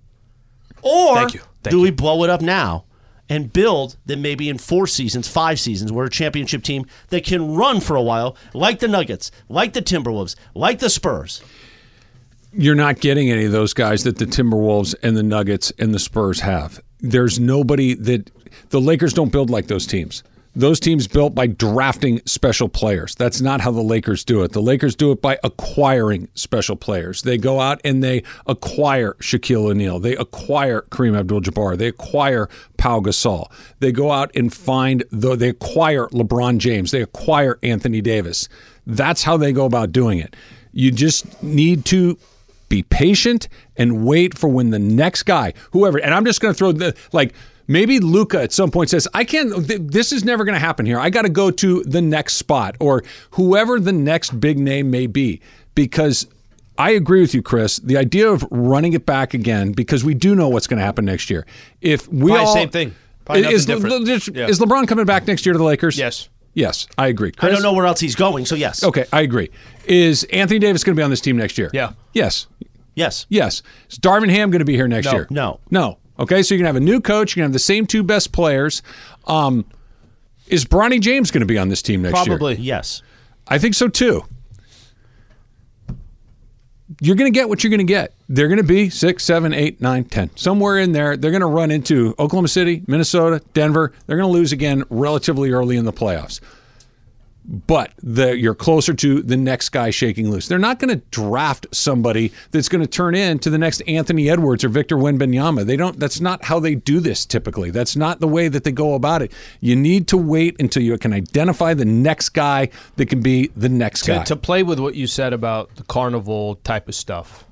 Or Thank you. Thank do you. we blow it up now and build that maybe in four seasons, five seasons, we're a championship team that can run for a while, like the Nuggets, like the Timberwolves, like the Spurs? You're not getting any of those guys that the Timberwolves and the Nuggets and the Spurs have. There's nobody that the Lakers don't build like those teams. Those teams built by drafting special players. That's not how the Lakers do it. The Lakers do it by acquiring special players. They go out and they acquire Shaquille O'Neal. They acquire Kareem Abdul-Jabbar. They acquire Pau Gasol. They go out and find, the, they acquire LeBron James. They acquire Anthony Davis. That's how they go about doing it. You just need to be patient and wait for when the next guy, whoever, and I'm just going to throw the, like, maybe Luka at some point says, I can't, th- this is never going to happen here. I got to go to the next spot, or whoever the next big name may be. Because I agree with you, Chris, the idea of running it back again, because we do know what's going to happen next year. If we Probably all, same thing. Probably is, nothing different. is, Yeah. is LeBron coming back next year to the Lakers? Yes. Yes, I agree. Chris? I don't know where else he's going, so yes. Okay, I agree. Is Anthony Davis going to be on this team next year? Yeah. Yes. Yes. Yes. Is Darvin Ham going to be here next No. year? No. No. Okay, so you're going to have a new coach. You're going to have the same two best players. Um, is Bronny James going to be on this team next year? Probably. Yes. I think so, too. You're going to get what you're going to get. They're going to be six, seven, eight, nine, ten. Somewhere in there, they're going to run into Oklahoma City, Minnesota, Denver. They're going to lose again relatively early in the playoffs. But the, you're closer to the next guy shaking loose. They're not going to draft somebody that's going to turn into the next Anthony Edwards or Victor Wembanyama. They don't. That's not how they do this typically. That's not the way that they go about it. You need to wait until you can identify the next guy that can be the next To, guy. to play with what you said about the carnival type of stuff,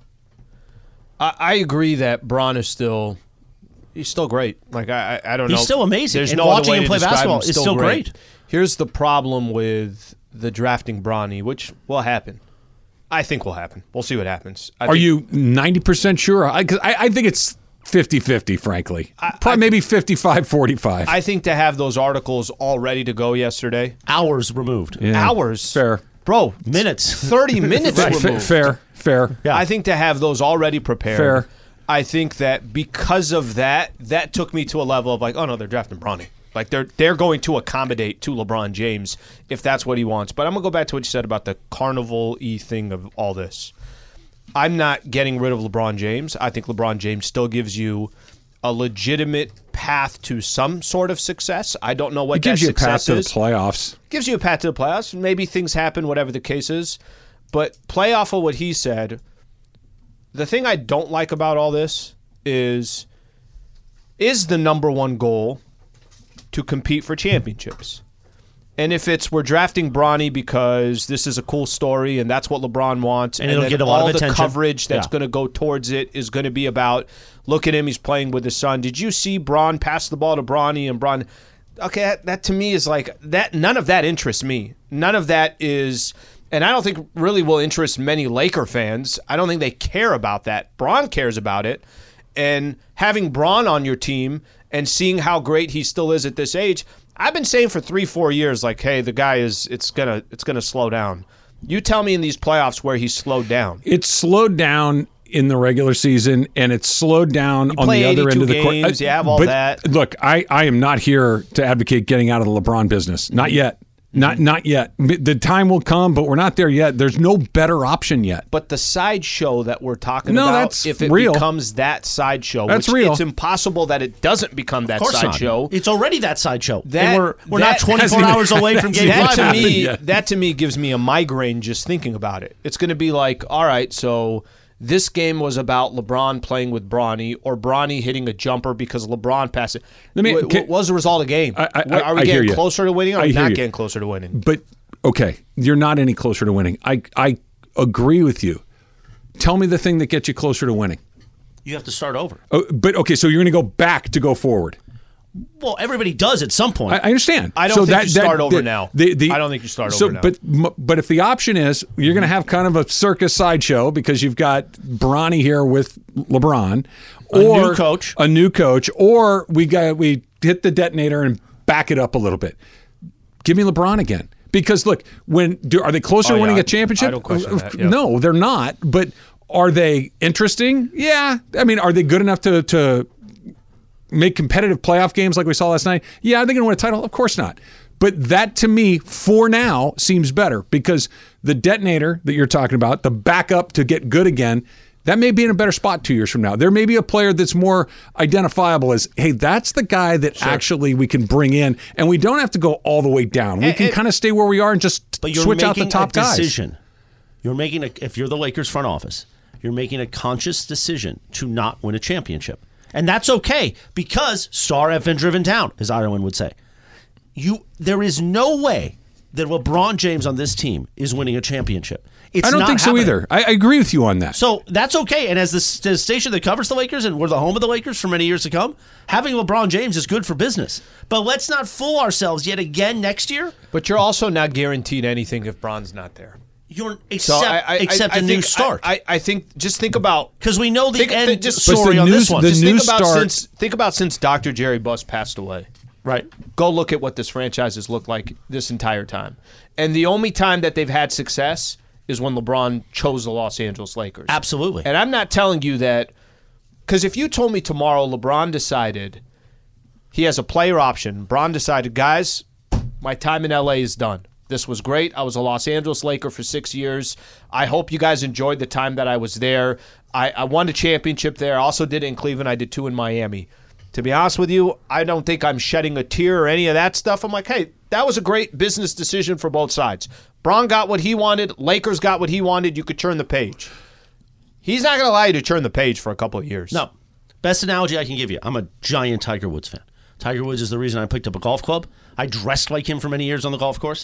I, I agree that Bron is still he's still great. Like I, I, I don't He's know. still amazing. There's And no watching other way him to play describe basketball him. is still great. Here's the problem with the drafting Bronny, which will happen. I think will happen. We'll see what happens. I Are think, you ninety percent sure? I, 'cause I, I think it's fifty-fifty, frankly. Probably I- maybe fifty-five forty-five. I think to have those articles all ready to go yesterday, Hours removed. Yeah. hours, Fair. bro, Minutes. thirty minutes Right, fa- removed. fair, fair. Yeah. I think to have those already prepared. Fair. I think that because of that, that took me to a level of like, oh no, they're drafting Bronny. Like they're they're going to accommodate to LeBron James if that's what he wants. But I'm gonna go back to what you said about the carnival-y thing of all this. I'm not getting rid of LeBron James. I think LeBron James still gives you a legitimate path to some sort of success. I don't know what It gives that you a path success to the is. playoffs. Gives you a path to the playoffs. Maybe things happen, whatever the case is. But play off of what he said. The thing I don't like about all this is, is the number one goal to compete for championships? And if it's we're drafting Bronny because this is a cool story and that's what LeBron wants, And and, it'll then get a lot all of the attention. coverage that's Yeah. going to go towards it is going to be about, look at him, he's playing with his son. Did you see Bron pass the ball to Bronny and Bron? Okay, that, that to me is like that. None of that interests me. None of that is, and I don't think really will interest many Laker fans. I don't think they care about that. Bron cares about it, and having Bron on your team and seeing how great he still is at this age. I've been saying for three, four years, like, hey, the guy is, it's gonna, it's gonna slow down. You tell me in these playoffs where he's slowed down. It's slowed down in the regular season, and it's slowed down you on the other end of the court. Games, you have all but that. Look, I, I am not here to advocate getting out of the LeBron business. Not yet. Not not yet. The time will come, but we're not there yet. There's no better option yet. But the sideshow that we're talking no, about, that's if it real. becomes that sideshow, that's which real. It's impossible that it doesn't become that sideshow. It's already that sideshow. That, and we're we're that, not twenty-four hours away from game that five. To me, that to me gives me a migraine just thinking about it. It's going to be like, all right, so this game was about LeBron playing with Bronny or Bronny hitting a jumper because LeBron passed it. Let me, what, what was the result of the game? I, I, Are we I getting closer to winning or are we not you. getting closer to winning? But, okay, you're not any closer to winning. I, I agree with you. Tell me the thing that gets you closer to winning. You have to start over. Oh, but, okay, so you're going to go back to go forward. Well, everybody does at some point. I, I understand. I don't so think that, you start that, over the, now. The, the, I don't think you start so, over now. But but if the option is you're going to have kind of a circus sideshow because you've got Bronny here with LeBron, a or new coach, a new coach, or we got we hit the detonator and back it up a little bit. Give me LeBron again. Because look, when do, are they closer oh, to winning yeah, a championship? I don't question that. Yeah. No, they're not. But are they interesting? Yeah. I mean, are they good enough to to make competitive playoff games like we saw last night? Yeah. Are they going to win a title? Of course not. But that to me, for now, seems better because the detonator that you're talking about, the backup to get good again, that may be in a better spot two years from now. There may be a player that's more identifiable as, hey, that's the guy that sure. actually we can bring in, and we don't have to go all the way down. We and, can kind of stay where we are and just but you're switch out the top a guys. Decision. You're making a, if you're the Lakers front office, you're making a conscious decision to not win a championship. And that's okay because star have been driven down, as Ireland would say. You, there is no way that LeBron James on this team is winning a championship. It's I don't not think so happening. either. I, I agree with you on that. So that's okay. And as the, the station that covers the Lakers, and we're the home of the Lakers for many years to come, having LeBron James is good for business. But let's not fool ourselves yet again next year. But you're also not guaranteed anything if Bron's not there. You're except so I, I, except I, I a think, new start. I, I, I think just think about because we know the think, end th- just story on news, this one. The just new think about start, since think about since Doctor Jerry Buss passed away. Right. Go look at what this franchise has looked like this entire time, and the only time that they've had success is when LeBron chose the Los Angeles Lakers. Absolutely. And I'm not telling you that because if you told me tomorrow LeBron decided he has a player option, LeBron decided, guys, my time in L A is done. This was great. I was a Los Angeles Laker for six years. I hope you guys enjoyed the time that I was there. I, I won a championship there. I also did it in Cleveland. I did two in Miami. To be honest with you, I don't think I'm shedding a tear or any of that stuff. I'm like, hey, that was a great business decision for both sides. Bron got what he wanted. Lakers got what he wanted. You could turn the page. He's not going to allow you to turn the page for a couple of years. No. Best analogy I can give you. I'm a giant Tiger Woods fan. Tiger Woods is the reason I picked up a golf club. I dressed like him for many years on the golf course.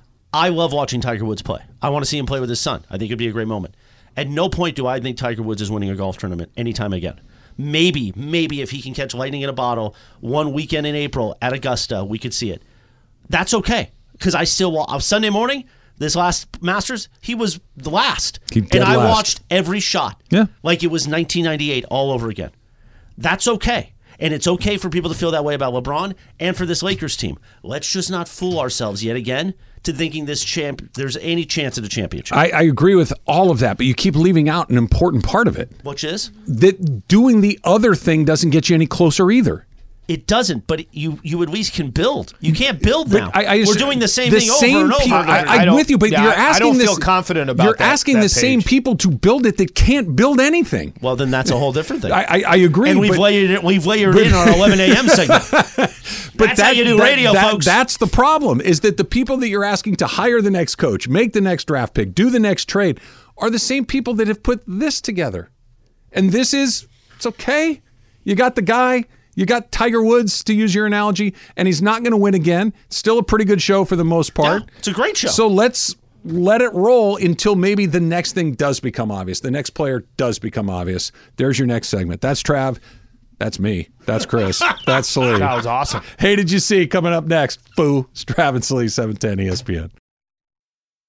I love watching Tiger Woods play. I want to see him play with his son. I think it'd be a great moment. At no point do I think Tiger Woods is winning a golf tournament anytime again. Maybe, maybe if he can catch lightning in a bottle one weekend in April at Augusta, we could see it. That's okay because I still watch. Sunday morning, this last Masters, he was the last. Keep and I last. watched every shot yeah. like it was nineteen ninety-eight all over again. That's okay. And it's okay for people to feel that way about LeBron and for this Lakers team. Let's just not fool ourselves yet again to thinking this champ there's any chance at a championship. I, I agree with all of that, but you keep leaving out an important part of it. Which is? That doing the other thing doesn't get you any closer either. It doesn't, but you you at least can build. You can't build now. I, I just, We're doing the same the thing same over and over. Pe- and over. I, I'm with you, but yeah, you're asking I don't this, feel confident about You're that, asking that the same page. people to build it that can't build anything. Well, then that's a whole different thing. I, I, I agree. And we've but, layered it, we've layered in our eleven a.m. segment. But that's that, how you do that, radio, that, folks. That's the problem, is that the people that you're asking to hire the next coach, make the next draft pick, do the next trade, are the same people that have put this together. And this is, it's okay. You got the guy. You got Tiger Woods, to use your analogy, and he's not going to win again. Still a pretty good show for the most part. Yeah, it's a great show. So let's let it roll until maybe the next thing does become obvious. The next player does become obvious. There's your next segment. That's Trav. That's me. That's Chris. That's Salee. That was awesome. Hey, did you see coming up next? Foo, Trav and Salee, seven ten E S P N.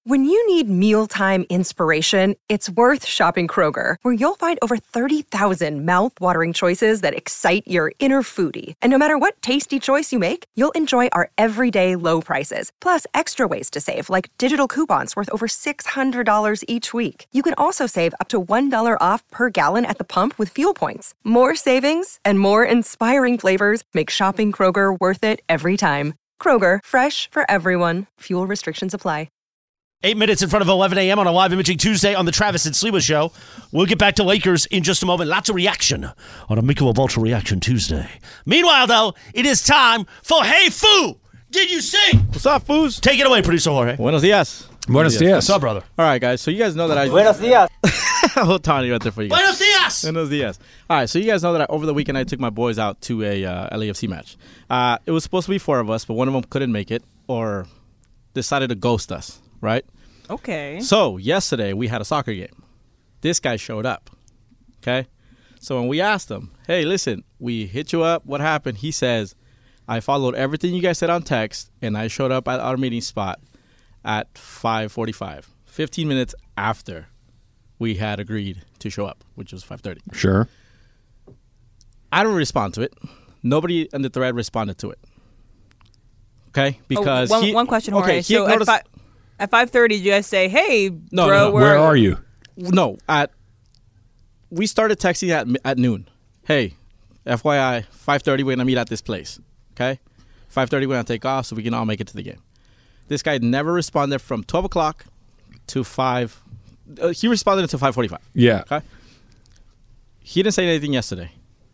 When you need mealtime inspiration, it's worth shopping Kroger, where you'll find over thirty thousand mouth-watering choices that excite your inner foodie. And no matter what tasty choice you make, you'll enjoy our everyday low prices, plus extra ways to save, like digital coupons worth over six hundred dollars each week. You can also save up to one dollar off per gallon at the pump with fuel points. More savings and more inspiring flavors make shopping Kroger worth it every time. Kroger, fresh for everyone. Fuel restrictions apply. Eight minutes in front of eleven a.m. on a live imaging Tuesday on the Travis and Sliwa Show. We'll get back to Lakers in just a moment. Lots of reaction on a Michelob Ultra Reaction Tuesday. Meanwhile, though, it is time for Hey Foo! Did you see? What's up, foos? Take it away, Producer Jorge. Buenos dias. Buenos dias. What's up, brother? All right, guys. So you guys know that I... Buenos dias. Hold Tony right there for you guys. Buenos dias. Buenos dias. All right, so you guys know that I, over the weekend I took my boys out to a uh, L A F C match. Uh, it was supposed to be four of us, but one of them couldn't make it or decided to ghost us, right? Okay. So yesterday we had a soccer game. This guy showed up, okay? So when we asked him, hey, listen, we hit you up. What happened? He says, I followed everything you guys said on text, and I showed up at our meeting spot at five forty-five, fifteen minutes after we had agreed to show up, which was five thirty. Sure. I don't respond to it. Nobody in the thread responded to it. Okay? Because oh, one, he, one question, okay, Jorge. he So ignored at, fi- at five thirty, did you guys say, hey, No, bro, no, no. where, Where are you? No, at we started texting at at noon. Hey, F Y I, five thirty, we're going to meet at this place. Okay? five thirty, we're going to take off so we can all make it to the game. This guy never responded from twelve o'clock to five. Uh, he responded until five forty-five. Yeah. Okay? He didn't say anything yesterday.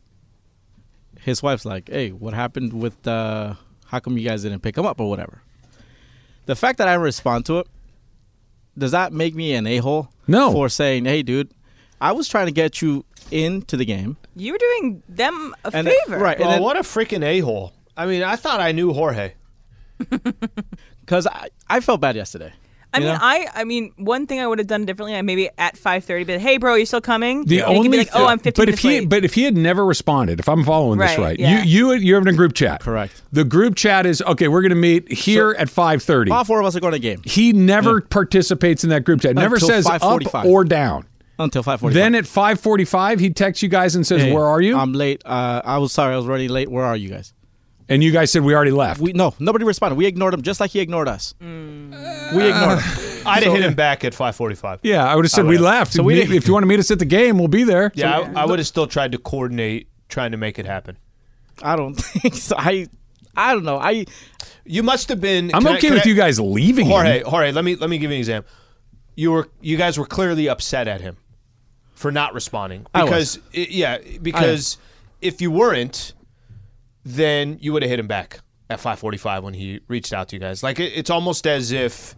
His wife's like, hey, what happened with, uh, how come you guys didn't pick him up or whatever? The fact that I respond to it, does that make me an a-hole? No. For saying, hey, dude, I was trying to get you into the game. You were doing them a And- favor. right. Well, and then- what a freaking a-hole. I mean, I thought I knew Jorge. Because I, I felt bad yesterday. I you mean, know? I I mean, one thing I would have done differently, I maybe at five thirty, but hey, bro, you still coming? The and only he could be like, oh, I'm fifteen but if minutes he late. but if he had never responded, if I'm following this Right, right, yeah. you you you're having a group chat. Correct. The group chat is okay. We're going to meet here at five thirty. All four of us are going to the game. He never participates in that group chat. Never Until says up five forty-five. or down. Until five forty-five. Then at five forty-five, he texts you guys and says, Hey, "Where are you?" I'm late. Uh, I was sorry. I was already late. Where are you guys? And you guys said we already left. We No, nobody responded. We ignored him just like he ignored us. Mm. We ignored him. I'd have So- hit him back at five forty-five. Yeah, I would have said I we would've. left. So we if didn't- you want to meet us at the game, we'll be there. Yeah, So- I, I would have still tried to coordinate trying to make it happen. I don't think so. I, I don't know. I. You must have been. I'm can I- okay can with I- you guys leaving Jorge, him. Jorge, let me let me give you an example. You were you guys were clearly upset at him for not responding I was. because it- yeah because if you weren't, then you would have hit him back at five forty-five when he reached out to you guys. Like it, it's almost as if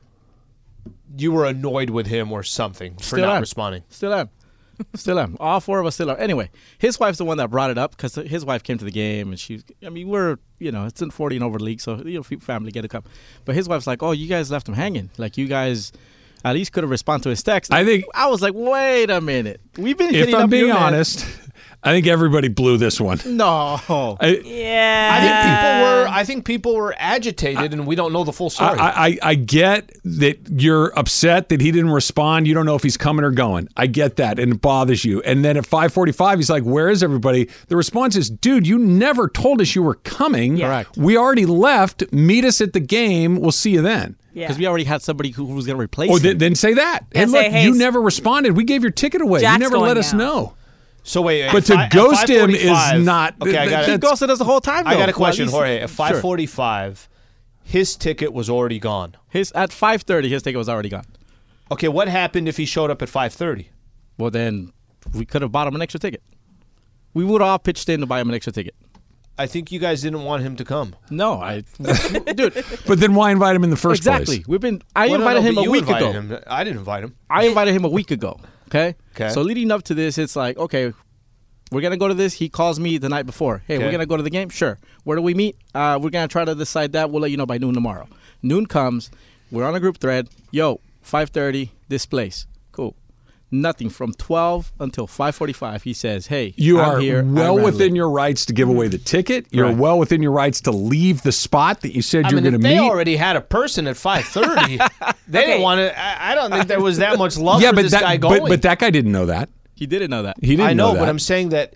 you were annoyed with him or something for Still not am. responding. Still am. Still am. All four of us still are. Anyway, his wife's the one that brought it up because his wife came to the game and she, I mean, we're, you know, it's in forty and over league, so, you know, family get to come. But his wife's like, oh, you guys left him hanging. Like, you guys at least could have responded to his text. I think- I was like, wait a minute. We've been If hitting I'm up being you, man. honest, I think everybody blew this one. No. I, yeah. I think people were I think people were agitated and we don't know the full story. I, I, I get that you're upset that he didn't respond. You don't know if he's coming or going. I get that, and it bothers you. And then at five forty-five, he's like, where is everybody? The response is, dude, you never told us you were coming. Yeah. Correct. We already left. Meet us at the game. We'll see you then. Because Yeah. we already had somebody who was going to replace Or him. th- then say that. Yeah, hey, say, look, hey, you s- never responded. We gave your ticket away. Jack's you never going let us out. know. so wait, But at to fi- at ghost him is 5:45 not- Okay, I th- got he it. ghosted us the whole time, though. I got a Well, at question, least- Jorge. At Sure. five forty-five, his ticket was already gone. His, at five thirty, his ticket was already gone. Okay, what happened if he showed up at five thirty? Well, then we could have bought him an extra ticket. We would have all pitched in to buy him an extra ticket. I think you guys didn't want him to come. No, I, dude. But then why invite him in the first Exactly. place? We've been. I Well, no, invited no, him but a you week invited ago. him. I didn't invite him. I invited him a week ago. Okay. Okay. So leading up to this, it's like, okay, we're gonna go to this. He calls me the night before. Hey, we're Okay. gonna go to the game. Sure. Where do we meet? Uh, we're gonna try to decide that. We'll let you know by noon tomorrow. Noon comes. We're on a group thread. Yo, five thirty. This place. Cool. Nothing from twelve until five forty-five. He says, "Hey, you I'm are here. well I'm within your rights to give away the ticket. You're Right. well within your rights to leave the spot that you said I you're mean, going if to they meet." already had a person at five thirty. They didn't want to. I, I don't think there was that much love yeah, for but this that, guy going. but, but that guy didn't know that. He didn't know that. He didn't I know, know that. but I'm saying that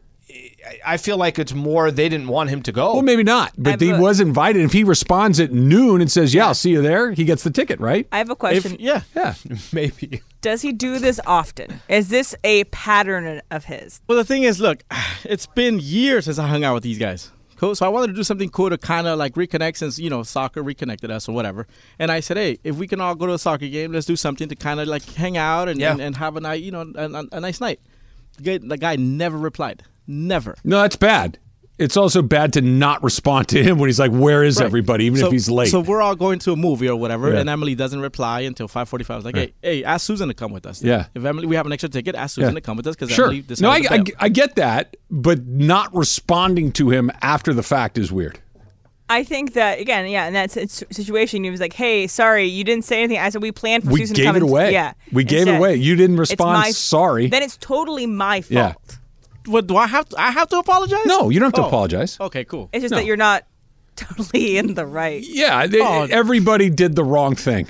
I feel like it's more they didn't want him to go. Well, maybe not, but he was invited. If he responds at noon and says, "Yeah, I'll see you there," he gets the ticket, right? I have a question. yeah, yeah, maybe. Does he do this often? Is this a pattern of his? Well, the thing is, look, it's been years since I hung out with these guys. Cool. So I wanted to do something cool to kind of like reconnect, since, you know, soccer reconnected us or whatever. And I said, hey, if we can all go to a soccer game, let's do something to kind of like hang out and, Yeah. and, and have a night, you know, a, a nice night. The guy, the guy never replied. Never. No, that's bad. It's also bad to not respond to him when he's like, "Where is Right. everybody?" Even So- if he's late. So we're all going to a movie or whatever, Yeah. and Emily doesn't reply until five forty-five. I was like, Right. hey, hey, ask Susan to come with us. Yeah. If Emily, we have an extra ticket, ask Susan Yeah. to come with us because Sure. Emily No, I, decided to I, I get that, but not responding to him after the fact is weird. I think that, again, yeah, in that s- situation, he was like, hey, sorry, you didn't say anything. I said, we planned for We Susan to gave come it and- away. Yeah. We gave it Instead, away. You didn't it's respond. my- Sorry. Then it's totally my fault. Yeah. What, do I have to, I have to apologize? No, you don't have to Oh. apologize. Okay, cool. It's just No. that you're not totally in the right. Yeah, they, Oh. everybody did the wrong thing.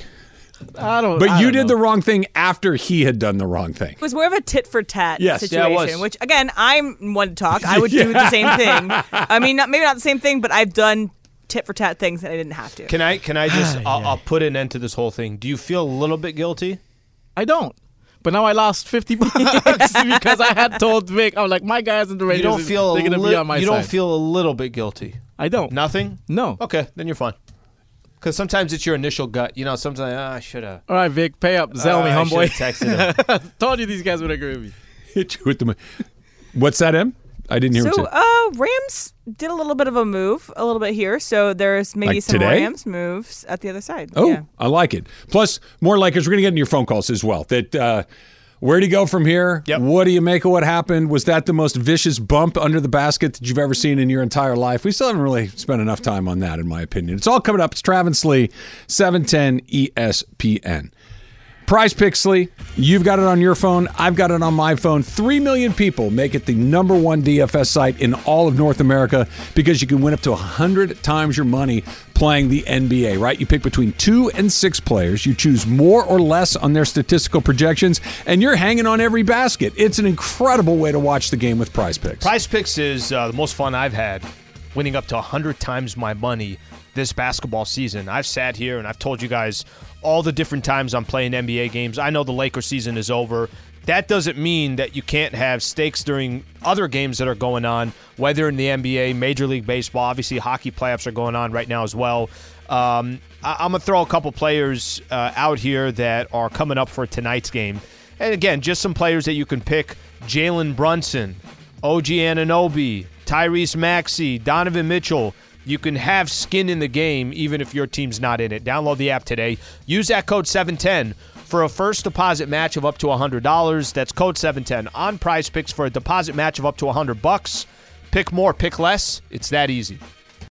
I don't. But I you don't did know. the wrong thing after he had done the wrong thing. It was more of a tit for tat Yes. Yeah, situation, it was. which, again, I'm one to talk. I would do the same thing. I mean, not, maybe not the same thing, but I've done tit for tat things that I didn't have to. Can I? Can I just? I'll, I'll put an end to this whole thing. Do you feel a little bit guilty? I don't. But now I lost fifty bucks because I had told Vic, I was like, my guys in the You radio, don't feel. they're a going to li- be on my You side. don't feel a little bit guilty. I don't. Nothing. No. Okay, then you're fine. Because sometimes it's your initial gut. You know, sometimes oh, I should have. All right, Vic, pay up. Zell Uh, me, I homeboy. should've texted him. Told you these guys would agree with me. Hit you with the. What's that, Em? I didn't hear So, what you said. uh, Rams did a little bit of a move, a little bit here. So there's maybe Like some today? Rams moves at the other side. Oh, Yeah. I like it. Plus, more like us. We're going to get into your phone calls as well. That uh, where do you go from here? Yep. What do you make of what happened? Was that the most vicious bump under the basket that you've ever seen in your entire life? We still haven't really spent enough time on that, in my opinion. It's all coming up. It's Travis Lee, seven ten E S P N. Prize Picks, Lee. You've got it on your phone. I've got it on my phone. Three million people make it the number one D F S site in all of North America because you can win up to one hundred times your money playing the N B A, right? You pick between two and six players. You choose more or less on their statistical projections, and you're hanging on every basket. It's an incredible way to watch the game with Prize Picks. Prize Picks is uh, the most fun I've had, winning up to one hundred times my money this basketball season. I've sat here and I've told you guys all the different times I'm playing N B A games. I know the Lakers season is over. That doesn't mean that you can't have stakes during other games that are going on, whether in the N B A, Major League Baseball. Obviously, hockey playoffs are going on right now as well. Um, I- I'm going to throw a couple players uh, out here that are coming up for tonight's game. And again, just some players that you can pick. Jalen Brunson, O G Anunoby, Tyrese Maxey, Donovan Mitchell. You can have skin in the game even if your team's not in it. Download the app today. Use that code seven ten for a first deposit match of up to one hundred dollars. That's code seven ten on Prize Picks for a deposit match of up to one hundred bucks. Pick more, pick less. It's that easy.